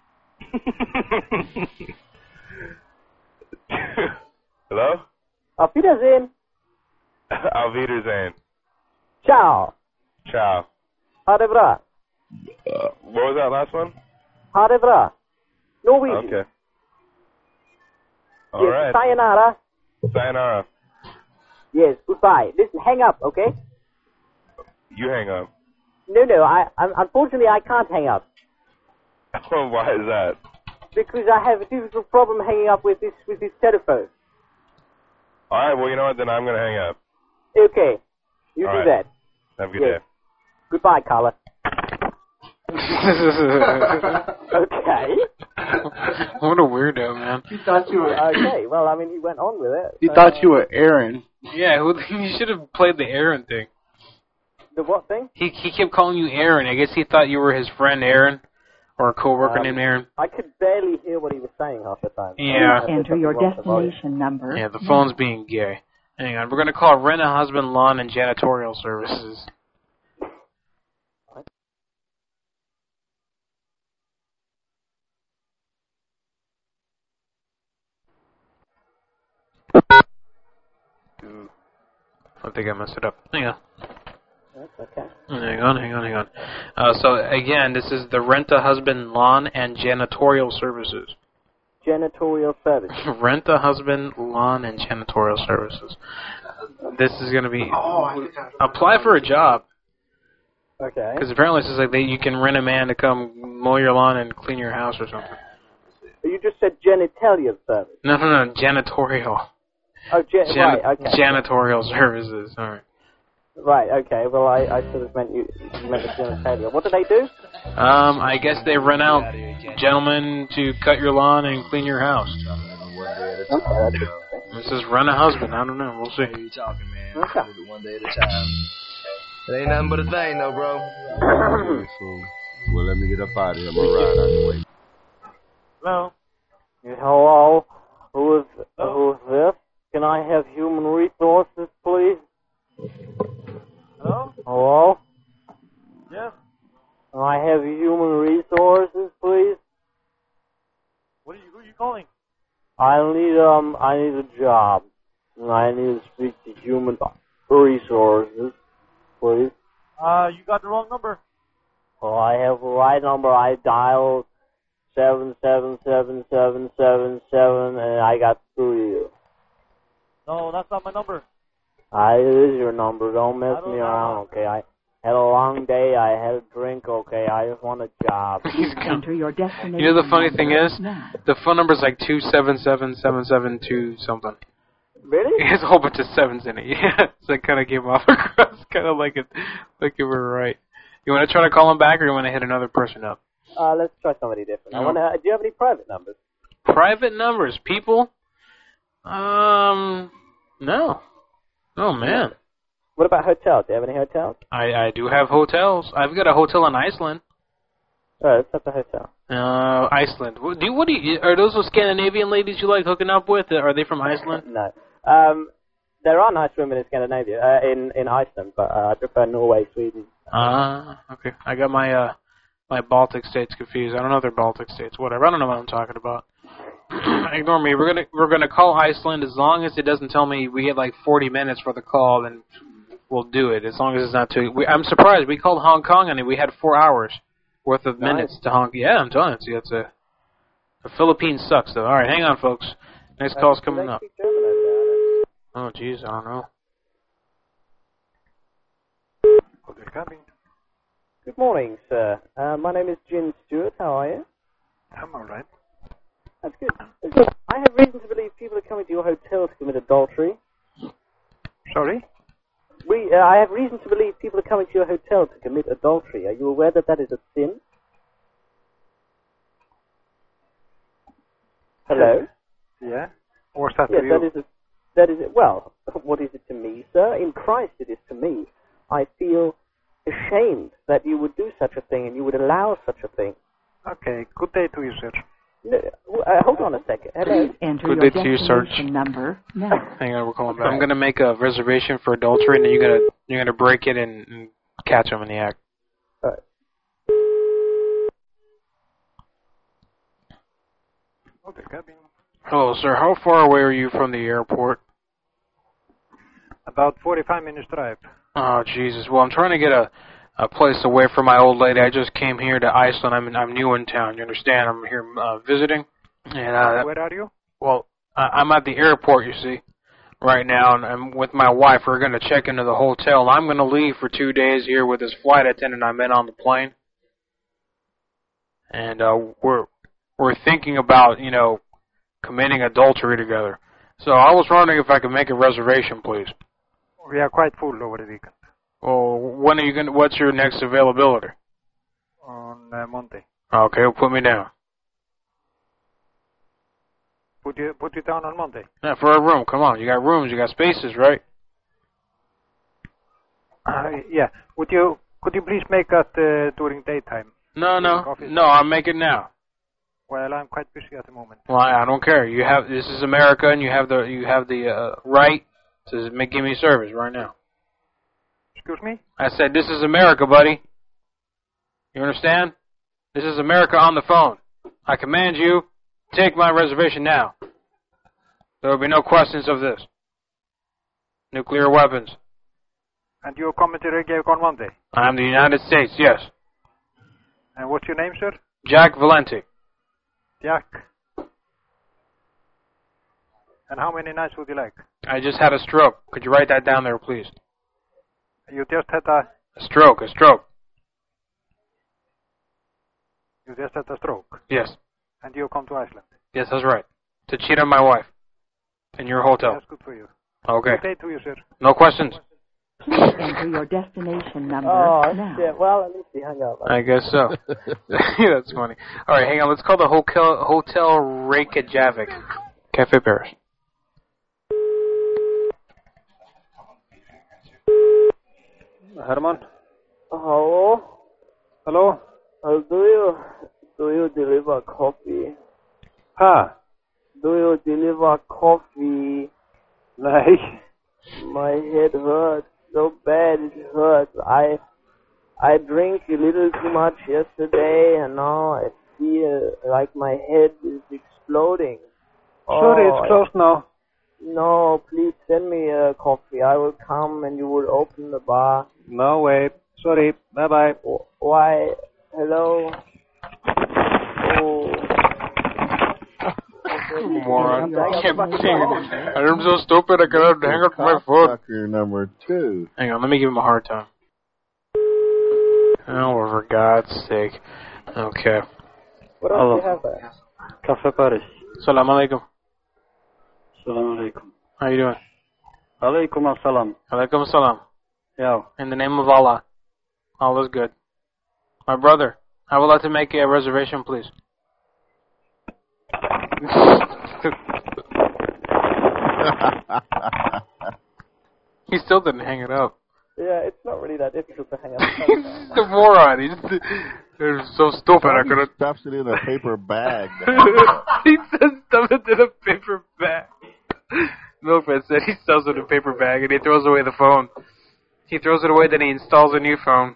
Hello? Auf Wiedersehen. Auf Wiedersehen. Ciao. Ciao. Au revoir. Uh, what was that last one? Au revoir. Norwegian. Okay. All Yes, right. sayonara. Sayonara. Yes, goodbye. Listen, hang up, okay? You hang up. No, no, I, I'm, unfortunately I can't hang up. Why is that? Because I have a difficult problem hanging up with this, with this telephone. All right, well, you know what? Then I'm going to hang up. Okay, you All do right. that. Have a good Yes. day. Goodbye, Carla. Okay. What a weirdo, man. He thought you were. Okay, well, I mean, he went on with it. He Uh, thought you were Aaron. Yeah, who, you should have played the Aaron thing. The what thing? He he kept calling you Aaron. I guess he thought you were his friend Aaron, or a coworker Um, named Aaron. I could barely hear what he was saying half the time. Yeah. Enter your destination number. Yeah, the phone's being gay. Hang on, we're gonna call Rent a Husband Lawn and Janitorial Services. I think I messed it up. Hang on. That's okay. Hang on, hang on, hang on. Uh, so again, this is the Rent a Husband Lawn and Janitorial Services. Janitorial service. Rent a Husband Lawn and Janitorial Services. This is going to be apply for a job Okay. because apparently this is like they, you can rent a man to come mow your lawn and clean your house or something. You just said genitalia service. No, no, no, janitorial. Oh, ja- Jani- right, okay. Janitorial services. All right. Right, okay. Well, I, I sort of meant you, you meant the genitalia. What do they do? Um, I guess they rent out gentlemen to cut your lawn and clean your house. Okay. This is rent a husband. I don't know. We'll see. you talking, man? Okay. Do it one day at a time. It ain't nothing but a thing, though, bro. Well, let me get up out of here. I'm gonna ride out the way. Hello. Hello. Who is who is this? Can I have human resources, please? Hello? Hello. Yes. Can I have human resources, please? What are you? Who are you calling? I need um I need a job, and I need to speak to human resources, please. Uh, you got the wrong number. Well, I have the right number. I dialed seven seven seven seven seven seven, and I got through to you. No, that's not my number. I, it is your number. Don't mess I don't me know. around, okay? I had a long day. I had a drink, okay? I just want a job. Enter your destination. You know the funny thing is, now. the phone number is like two seven seven seven seven two something. Really? It has a whole bunch of sevens in it. Yeah, so it kind of came off across, kind of like it, like you were right. You want to try to call him back, or you want to hit another person up? Uh, let's try somebody different. I No. want to. Do you have any private numbers? Private numbers, people. Um, no. Oh man, What about hotels? Do you have any hotels? I I do have hotels. I've got a hotel in Iceland. Oh, let's have the hotel. Uh, Iceland. What do you, what do you, are those those Scandinavian ladies you like hooking up with? Are they from Iceland? No. Um, there are nice women in Scandinavia, uh, in in Iceland, but uh, I prefer Norway, Sweden. Ah, uh, okay. I got my uh my Baltic states confused. I don't know if they're Baltic states. Whatever. I don't know what I'm talking about. Ignore me. We're gonna we're gonna call Iceland as long as it doesn't tell me we get like forty minutes for the call. Then we'll do it. As long as it's not too. We, I'm surprised we called Hong Kong and we had four hours worth of Nice. minutes to Hong. Yeah, I'm telling you. See, it's a the Philippines sucks though. All right, hang on, folks. Next Uh, call's do coming they up. speak German over Oh, jeez, I don't know. Good morning, sir. Uh, my name is Jim Stewart. How are you? I'm all right. That's good. Listen, I have reason to believe people are coming to your hotel to commit adultery. Sorry? We, uh, I have reason to believe people are coming to your hotel to commit adultery. Are you aware that that is a sin? Hello? Yeah? What's that Yes, to that you? is a, that is it. Well, what is it to me, sir? In Christ it is to me. I feel ashamed that you would do such a thing and you would allow such a thing. Okay, good day to you, sir. No, uh, hold on a second. Hello? Please enter Good your day to you, Sarge. destination number now. Hang on, we're calling back. I'm gonna make a reservation for adultery, and then you're gonna you're gonna break it and, and catch him in the act. All right. Okay, cabin. Hello, sir. How far away are you from the airport? About forty-five minutes drive. Oh, Jesus. Well, I'm trying to get a a place away from my old lady. I just came here to Iceland. I'm I'm new in town. You understand? I'm here uh, visiting. And uh, Where are you? well, I, I'm at the airport. You see, right now, and I'm with my wife. We're going to check into the hotel. I'm going to leave for two days here with this flight attendant I met on the plane. And uh, we're we're thinking about, you know, committing adultery together. So I was wondering if I could make a reservation, please. We are quite full over the weekend. Well, when are you going? What's your next availability? On uh, Monday. Okay, well, put me down. Put you put you down on Monday. Yeah, for a room. Come on, you got rooms, you got spaces, right? Uh, yeah. Would you could you please make that uh, during daytime? No, no, no. I'll make it now. Well, I'm quite busy at the moment. Well, I, I don't care. You have this is America, and you have the you have the uh, right to make, give me service right now. Excuse me? I said this is America, buddy. You understand? This is America on the phone. I command you, take my reservation now. There will be no questions of this. Nuclear weapons. And you're coming to Reykjavik on Monday? I'm the United States, yes. And what's your name, sir? Jack Valenti. Jack. And how many nights would you like? I just had a stroke. Could you write that down there, please? You just had a... A stroke, a stroke. You just had a stroke? Yes. And you come to Iceland? Yes, that's right. To cheat on my wife. In your hotel. That's good for you. Okay. Good day to you, sir. No questions? Please enter your destination number Oh, now. shit. Well, at least he hung up. I guess so. That's funny. All right, hang on. Let's call the Hotel, Hotel Reykjavik. Cafe Paris. Herman? Hello? Hello? Uh, do you do you deliver coffee? Huh? Do you deliver coffee? Nej. My head hurts so bad it hurts. I I drank a little too much yesterday and now I feel like my head is exploding. Sorry, Oh, it's closed now. No, please send me a coffee. I will come and you will open the bar. No way. Sorry. Bye bye. Why? Hello? Oh. Moron. I can't I'm so stupid I cannot hang up my phone. Number two. Hang on, let me give him a hard time. Oh, for God's sake. Okay. What else do you have there? Cafe Paris. Salam alaikum. Salam alaikum. How you doing? Alaikum assalam. Alaikum salam. Yeah. In the name of Allah. All is good. My brother, I would like to make a reservation, please. He still didn't hang it up. Yeah, it's not really that difficult to hang up. He's a moron. He's they're so stupid. I could have stuffs it in a paper bag. He said stuff it in a paper bag. Milkman said he stuffs it in a paper bag and he throws away the phone. He throws it away, then he installs a new phone.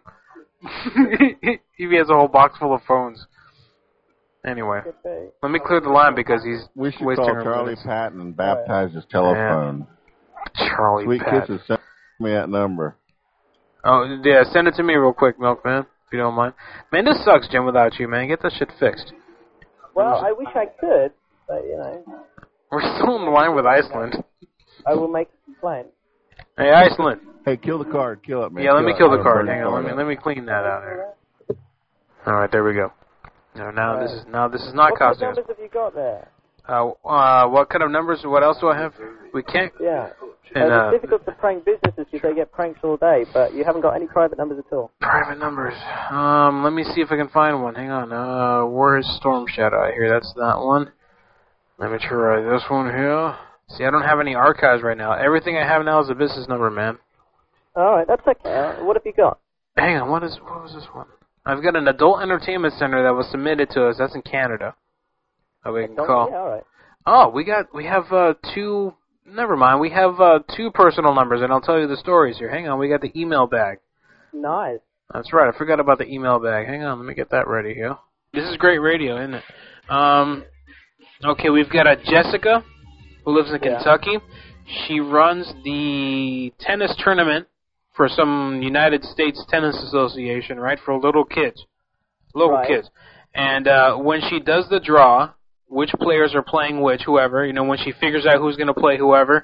He has a whole box full of phones. Anyway, let me clear the line because he's we should wasting call our Charlie minutes. Patton and baptize his telephone. Charlie Sweet Patton. kisses, send me that number. Oh, yeah, send it to me real quick, Milkman, if you don't mind. Man, this sucks, Jim, without you, man. Get that shit fixed. Well, I wish I could, but, you know. We're still in line with Iceland. I will make a complaint. Hey, Iceland. Hey, kill the card. Kill it, man. Yeah, let kill me it. kill the I'll card. burn Hang the on, let card me up. let me clean that out here. All right, there we go. No, now this is now this is not What costing numbers have you got there? Uh, uh, what kind of numbers? What else do I have? We can't. Yeah. And, uh, uh, it's difficult to prank businesses because they get pranks all day, but you haven't got any private numbers at all. Private numbers. Um, let me see if I can find one. Hang on. Uh, where is Storm Shadow? I hear that's that one. Let me try this one here. See, I don't have any archives right now. Everything I have now is a business number, man. All right, that's okay. Uh, what have you got? Hang on. What is what was this one? I've got an adult entertainment center that was submitted to us. That's in Canada. That we can call. Yeah, all right. Oh, we got we have uh, two. Never mind. We have uh, two personal numbers, and I'll tell you the stories here. Hang on. We got the email bag. Nice. That's right. I forgot about the email bag. Hang on. Let me get that ready here. This is great radio, isn't it? Um. Okay, we've got a Jessica who lives in Yeah. Kentucky. She runs the tennis tournament for some United States Tennis Association, right, for little kids, local Right. kids. And uh, when she does the draw, which players are playing which, whoever, you know, when she figures out who's going to play whoever,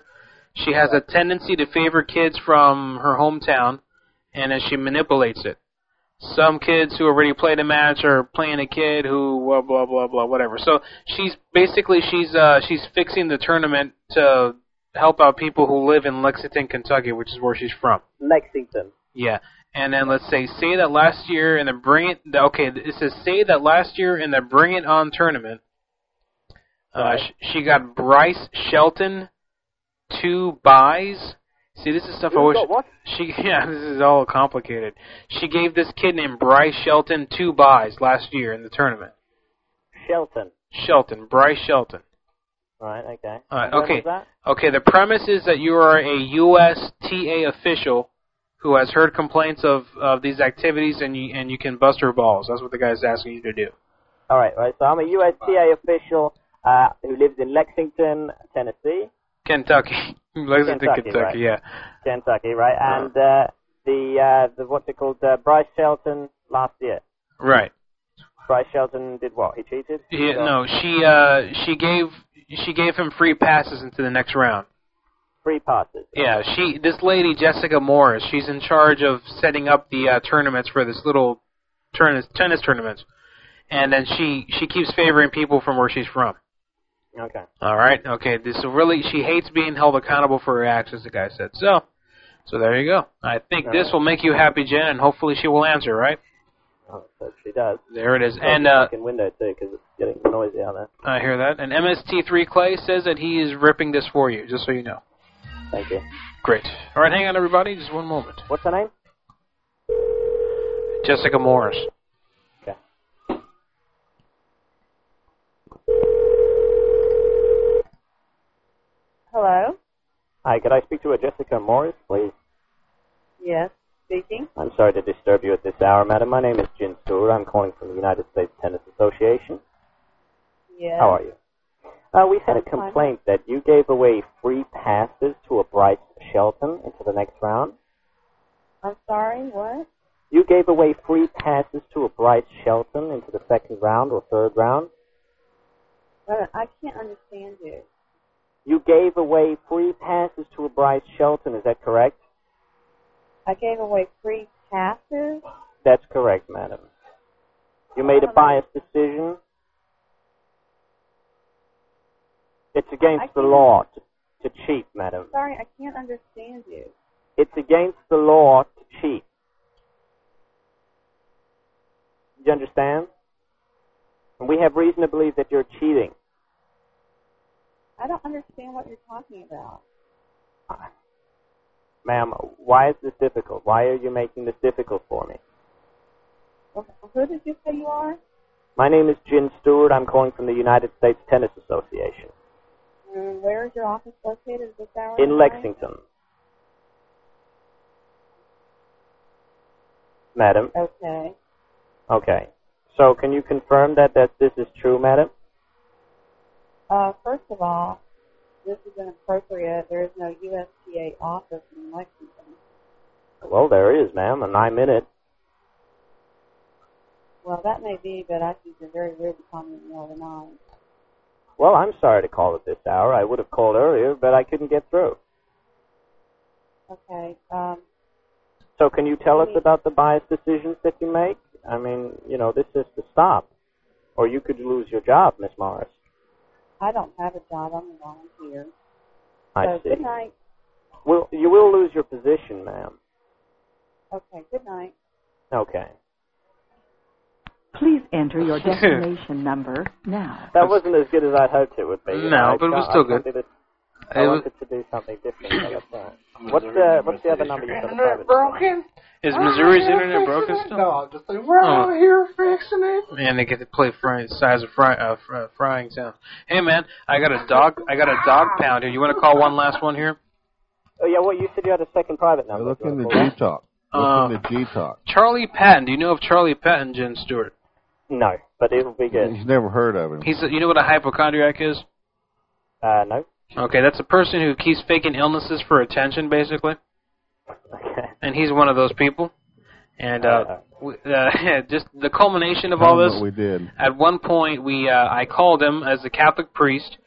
She has a tendency to favor kids from her hometown, and then she manipulates it. Some kids who already played a match are playing a kid who blah blah blah blah whatever. So she's basically she's uh she's fixing the tournament to help out people who live in Lexington, Kentucky, which is where she's from. Lexington. Yeah. And then let's say say that last year in the Bring It okay it says say that last year in the Bring It On tournament, uh, Right. sh- she got Bryce Shelton two buys. See, this is stuff I You wish. got what? She yeah, this is all complicated. She gave this kid named Bryce Shelton two buys last year in the tournament. Shelton. Shelton, Bryce Shelton. Right, okay. All right, And when okay. was that? Okay, the premise is that you are a U S T A official who has heard complaints of, of these activities, and you and you can bust her balls. That's what the guy's asking you to do. All right, right. So I'm a U S T A official uh, who lives in Lexington, Tennessee. Kentucky, Lexington, Kentucky, Kentucky, right. yeah. Kentucky, right? And uh, the uh, the what's it called? Uh, Bryce Shelton last year. Right. Bryce Shelton did what? He cheated? Yeah, So- no, she uh she gave she gave him free passes into the next round. Free passes. Yeah, she this lady Jessica Morris, she's in charge of setting up the uh, tournaments for this little tennis tennis tournaments, and then she she keeps favoring people from where she's from. Okay. All right, okay. This so really she hates being held accountable for her actions. The guy said so. So there you go. I think All this right. will make you happy, Jen, and hopefully she will answer. Right? Oh, so she does. There it is. Close And the uh, fucking window too, because it's getting noisy out there. I hear that. And M S T three Clay says that he is ripping this for you, just so you know. Thank you. Great. All right, hang on, everybody. Just one moment. What's her name? Jessica Morris. Okay. Hello? Hi, could I speak to a Jessica Morris, please? Yes, speaking. I'm sorry to disturb you at this hour, madam. My name is Jim Stewart. I'm calling from the United States Tennis Association. Yes. How are you? Uh, we've had a I'm fine. complaint that you gave away free passes to a Bryce Shelton into the next round. I'm sorry, what? You gave away free passes to a Bryce Shelton into the second round or third round. Uh, I can't understand you. You gave away free passes to a Bryce Shelton, is that correct? I gave away free passes? That's correct, madam. You made a biased decision. It's against I the can't- law to, to cheat, madam. Sorry, I can't understand you. It's against the law to cheat. Do you understand? And we have reason to believe that you're cheating. I don't understand what you're talking about. Ma'am, why is this difficult? Why are you making this difficult for me? Well, who did you say you are? My name is Jim Stewart. I'm calling from the United States Tennis Association Mm, where is your office located at this hour? in tonight? Lexington. Madam? Okay. Okay. So can you confirm that, that this is true, madam? Uh, first of all, this is inappropriate. There is no U S T A office in Lexington. Well, there is, ma'am, and I'm in it. Well, that may be, but I think you're very rude to call me in the middle of the night. Well, I'm sorry to call at this hour. I would have called earlier, but I couldn't get through. Okay. Um, So can you tell us about the biased decisions that you make? I mean, you know, this is to stop. Or you could lose your job, Miss Morris. I don't have a job. I'm a volunteer. I so, see. good night. Well, you will lose your position, ma'am. Okay, good night. Okay. Please enter your destination number now. That wasn't as good as I'd hoped it would be. You No, know, I but it was felt- still I good. wanted it- It I was- wanted to do something different. so that's all. What's the What's the other number you got? Internet broken? Is Missouri's internet broken still? No, I'll just say, we're Oh. out here fixing it. And they get to play frying, size of fry, uh, fr- uh, frying sound. Hey man, I got a dog. I got a dog pound here. You want to call one last one here? Oh yeah, well you said you had a second private number. Look in the Go ahead. G Talk. Look Uh, in the G Talk. Charlie Patton. Do you know of Charlie Patton, Jen Stewart? No, but it'll be good. He's never heard of him. He's. A, you know what a hypochondriac is? Uh, no. Okay, that's a person who keeps faking illnesses for attention, basically. Okay. And he's one of those people. And uh, we, uh, just the culmination of Tell all him this. what we did. At one point, we uh, I called him as a Catholic priest,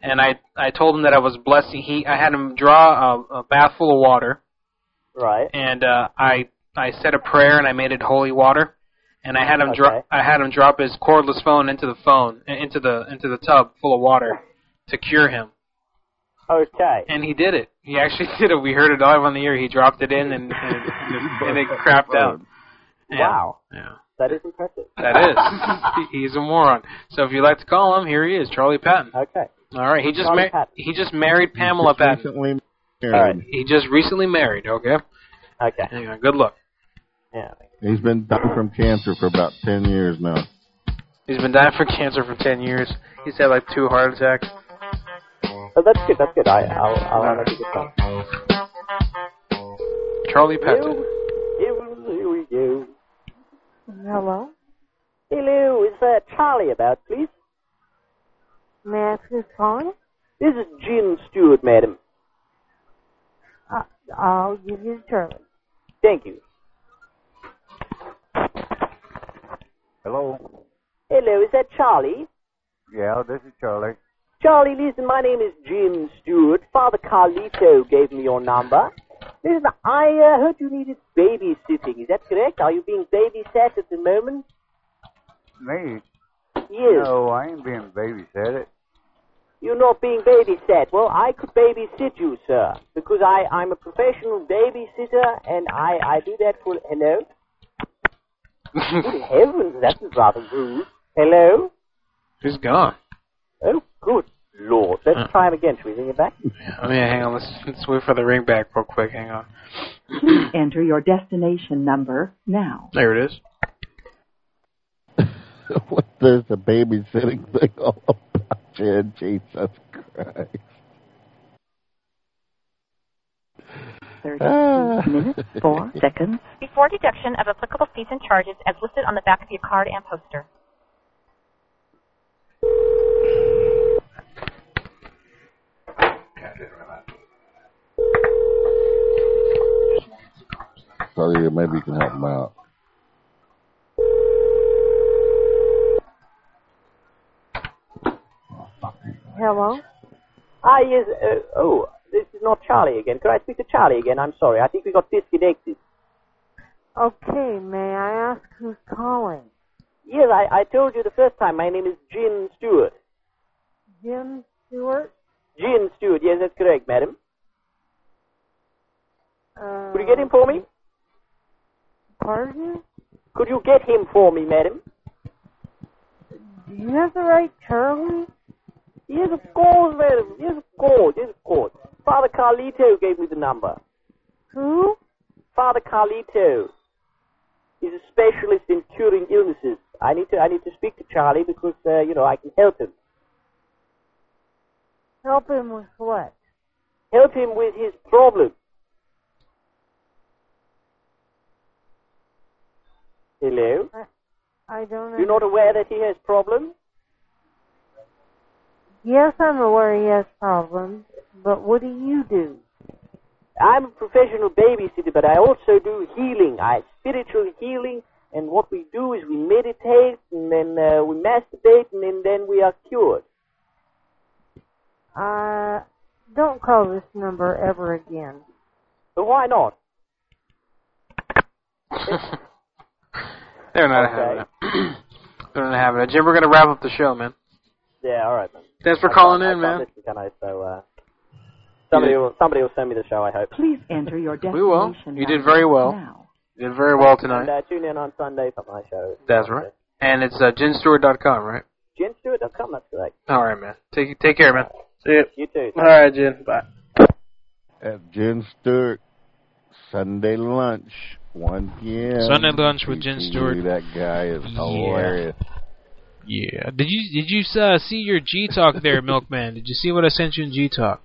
and I I told him that I was blessing. He I had him draw a, a bath full of water. Right. And uh, I I said a prayer and I made it holy water, and I had him Okay. drop I had him drop his cordless phone into the phone into the into the tub full of water to cure him. Okay. And he did it. He actually did it. We heard it live on the air. He dropped it in and and, and, it, and it crapped out. Yeah. Wow. Yeah. That is impressive. That is. He- He's a moron. So if you'd like to call him, here he is, Charlie Patton. Okay. All right. He just Charlie mar- Patton. he just married Pamela Patton. Recently All right. He just recently married. Okay. Okay. Hang on. Good luck. Yeah. He's been dying from cancer for about ten years now. He's been dying from cancer for ten years. He's had like two heart attacks. Oh, that's good. That's good. I, I'll, I'll have a good time. Charlie Patton. Here we go. Hello? Hello, is uh, Charlie about, please? May I ask who's calling? This is Jim Stewart, madam. Uh, I'll give you Charlie. Thank you. Hello. Hello, is that Charlie? Yeah, this is Charlie. Charlie, listen, my name is Jim Stewart. Father Carlito gave me your number. Listen, I uh, heard you needed babysitting. Is that correct? Are you being babysat at the moment? Me? Yes. No, I ain't being babysat. You're not being babysat. Well, I could babysit you, sir, because I, I'm a professional babysitter, and I, I do that for... Hello? Good heavens, that's rather rude. Hello? He's gone. Oh, good Lord. Let's Uh. try him again. Should we ring it back? I mean, hang on. Let's, let's wait for the ring back real quick. Hang on. Please enter your destination number now. There it is. What is the babysitting thing all about? You? Jesus Christ. thirty-two minutes, four seconds. Before deduction of applicable fees and charges as listed on the back of your card and poster. So yeah, maybe you can help him out. Hello? Ah, yes. Uh, oh, this is not Charlie again. Could I speak to Charlie again? I'm sorry. I think we got disconnected. Okay, may I ask who's calling? Yes, I, I told you the first time. My name is Jim Stewart. Jim Stewart? Jim Stewart. Yes, that's correct, madam. Uh, Could you get him for me? Pardon? Could you get him for me, madam? Do you have the right Charlie? Yes, of course, madam. Yes, of course. Yes, of course. Father Carlito gave me the number. Who? Father Carlito. He's a specialist in curing illnesses. I need to I need to speak to Charlie because, uh, you know, I can help him. Help him with what? Help him with his problem. Hello? I, I don't know. You're not aware that he has problems? Yes, I'm aware he has problems, but what do you do? I'm a professional babysitter, but I also do healing. I spiritual healing, and what we do is we meditate, and then uh, we masturbate, and then, then we are cured. Uh, don't call this number ever again. So why not? They're not Okay. having it. They're not having it. Jim, we're going to wrap up the show, man. Yeah, all right, man. Thanks for I calling can't- in, I can't man. listen, can I? So, uh, somebody, will, somebody will send me the show, I hope. Please enter your We will. destination You did number very well. now. You did very well And tonight. uh, tune in on Sunday for my show. That's right. And it's uh, Jim Stewart dot com, right? Jim Stewart dot com, that's correct. All right, man. Take take care, man. See you. You too. All right, Jim. Bye. At Jen Stewart, Sunday lunch, one p.m. Sunday lunch with Jen Gee, Stewart. That guy is hilarious. Yeah. Did you did you uh, see your G Talk there, Milkman? Did you see what I sent you in G Talk?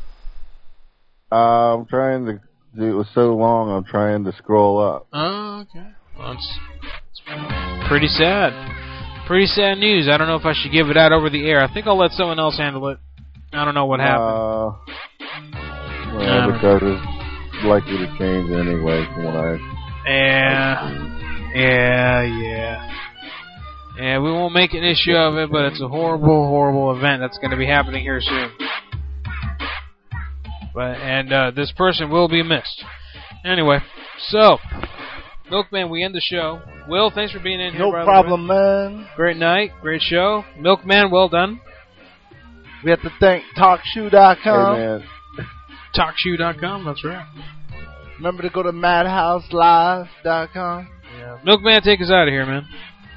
Uh, I'm trying to. It was so long. I'm trying to scroll up. Oh, okay. Well, it's, it's pretty sad. Pretty sad news. I don't know if I should give it out over the air. I think I'll let someone else handle it. I don't know what happened. Uh, well, Um, because it's likely to change anyway from what I. Yeah. Yeah, yeah. And we won't make an issue of it, but it's a horrible, horrible event that's going to be happening here soon. But and uh, this person will be missed. Anyway, so Milkman, we end the show. Will, thanks for being in here. No by problem, the way. man. Great night, great show. Milkman, well done. We have to thank talk shoe dot com. Hey, man. talk shoe dot com, that's right. Remember to go to madhouse live dot com. Yeah. Milkman, take us out of here, man.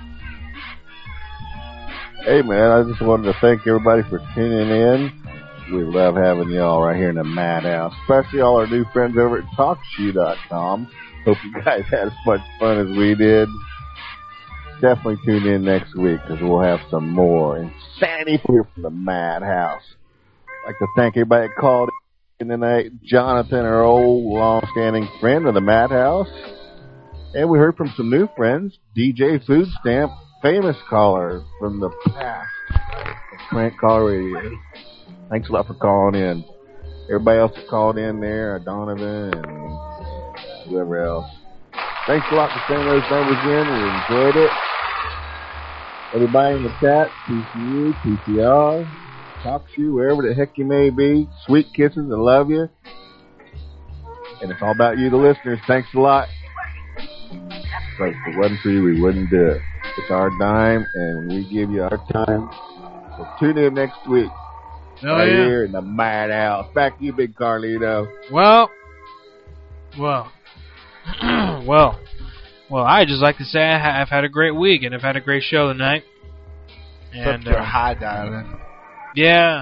Hey, man, I just wanted to thank everybody for tuning in. We love having y'all right here in the Madhouse, especially all our new friends over at talk shoe dot com. Hope you guys had as much fun as we did. Definitely tune in next week because we'll have some more insanity for you from the Madhouse. I'd like to thank everybody that called in tonight. Jonathan, our old, long-standing friend of the Madhouse. And we heard from some new friends. D J Food Stamp, famous caller from the past of Prank Call Radio. Thanks a lot for calling in. Everybody else that called in there, Donovan and whoever else. Thanks a lot for sending those numbers in. We enjoyed it. Everybody in the chat, P C U, P C R, Talk Shoe, wherever the heck you may be. Sweet kisses, I love you. And it's all about you, the listeners. Thanks a lot. So if it wasn't for you, we wouldn't do it. It's our dime, and we give you our time. So tune in next week. Oh, right yeah. here in the Madhouse. Back to you, Big Carlito. Well, well, well, well, I just like to say I ha- I've had a great week, and I've had a great show tonight. And you're uh, high diving. Yeah.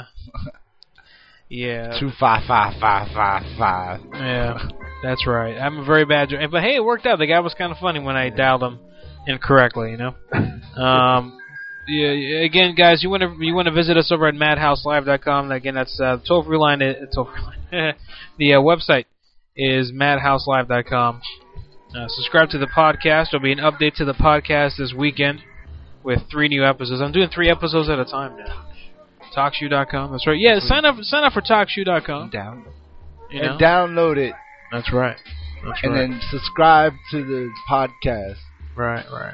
Yeah. Two five five five five five. Yeah, that's right. I'm a very bad dr- but hey, it worked out. The guy was kind of funny when I dialed him incorrectly, you know. Um, yeah, again, guys, you want to you want to visit us over at madhouse live dot com. Again, that's uh, toll free line. Uh, toll free line. The uh, website is madhouse live dot com. Uh, subscribe to the podcast. There'll be an update to the podcast this weekend with three new episodes. I'm doing three episodes at a time now. talk shoe dot com. That's right. Yeah, sign up sign up for talk shoe dot com. Down. You know? And download it. That's right. That's and right. then subscribe to the podcast. Right, right.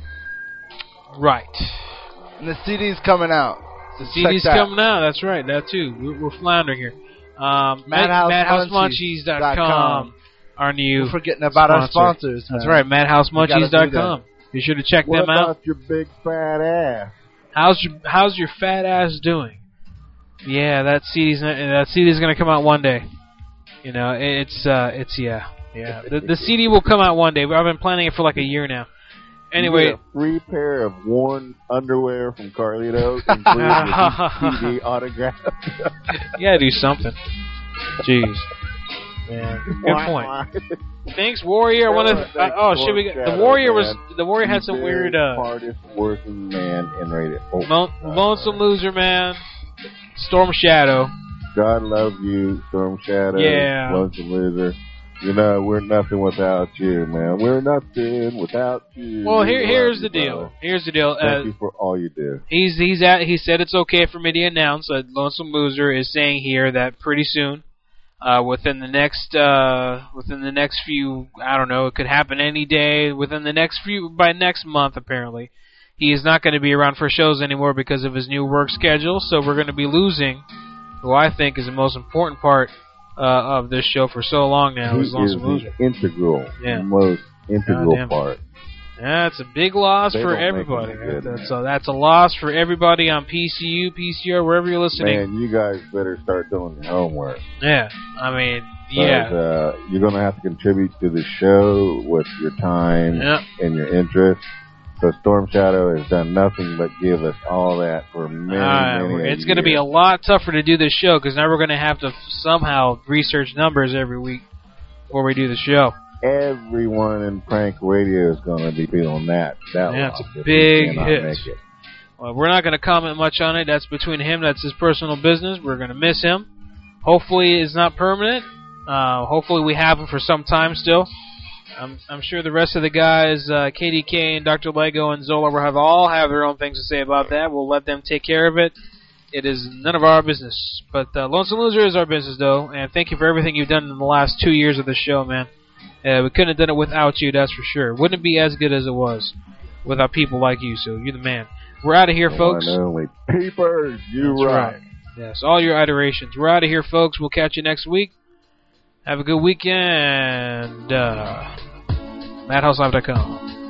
Right. And the C D's coming out. The C D's coming out. That's right. That too. We're, we're floundering here. Um, Madhouse madhouse munchies dot com. Our new We're forgetting about our sponsor. sponsors. That's man. right. madhouse munchies dot com. Be sure to check What them out. about your big fat ass? How's your How's your fat ass doing? Yeah, that C D's that C D's gonna come out one day. You know, it's uh, it's yeah, yeah. The, the C D will come out one day. I've been planning it for like a year now. Anyway, you get a free pair of worn underwear from Carlito, including C D autograph. You gotta do something. Jeez, man, good point. Thanks, Warrior. I want to. Uh, oh, should we? Get, the Warrior was. The Warrior had some weird. Uh, hardest working man in radio. Oh, Lo- Lonesome Loser, man. Storm Shadow. God love you, Storm Shadow. Yeah. Lonesome Loser. You know, we're nothing without you, man. We're nothing without you. Well, here, We here's love the you, deal. brother. Here's the deal. Thank Uh, you for all you do. He's he's at. He said it's okay for me to announce that Lonesome Loser is saying here that pretty soon, uh, within the next uh, within the next few, I don't know, it could happen any day. Within the next few, by next month apparently, he is not going to be around for shows anymore because of his new work schedule. So we're going to be losing who I think is the most important part uh, of this show for so long now. He is is Lonesome the Loser. integral, Yeah. most integral Goddamn. part. That's a big loss They for don't make everybody. it good, that's a, that's a loss for everybody on P C U, P C R, wherever you're listening. Man, you guys better start doing your homework. Yeah, I mean, yeah. But, uh, you're going to have to contribute to the show with your time Yep. and your interest. So Storm Shadow has done nothing but give us all that for many, Uh, many it's going to be a lot tougher to do this show because now we're going to have to f- somehow research numbers every week before we do the show. Everyone in prank radio is going to be feeling that. that Yeah, it's loss a if we big cannot hit. make it. Well, we're not going to comment much on it. That's between him. That's his personal business. We're going to miss him. Hopefully it's not permanent. Uh, hopefully we have him for some time still. I'm, I'm sure the rest of the guys, uh, K D K and Doctor Lego and Zola, will have all have their own things to say about that. We'll let them take care of it. It is none of our business. But uh, Lonesome Loser is our business, though. And thank you for everything you've done in the last two years of the show, man. Uh, we couldn't have done it without you, that's for sure. Wouldn't be as good as it was. without people like you. So you're the man. We're out of here, folks. One and only Peepers, you That's rock. right. Yes, all your iterations. We're out of here, folks. We'll catch you next week. Have a good weekend. Uh, Madhouse Live dot com.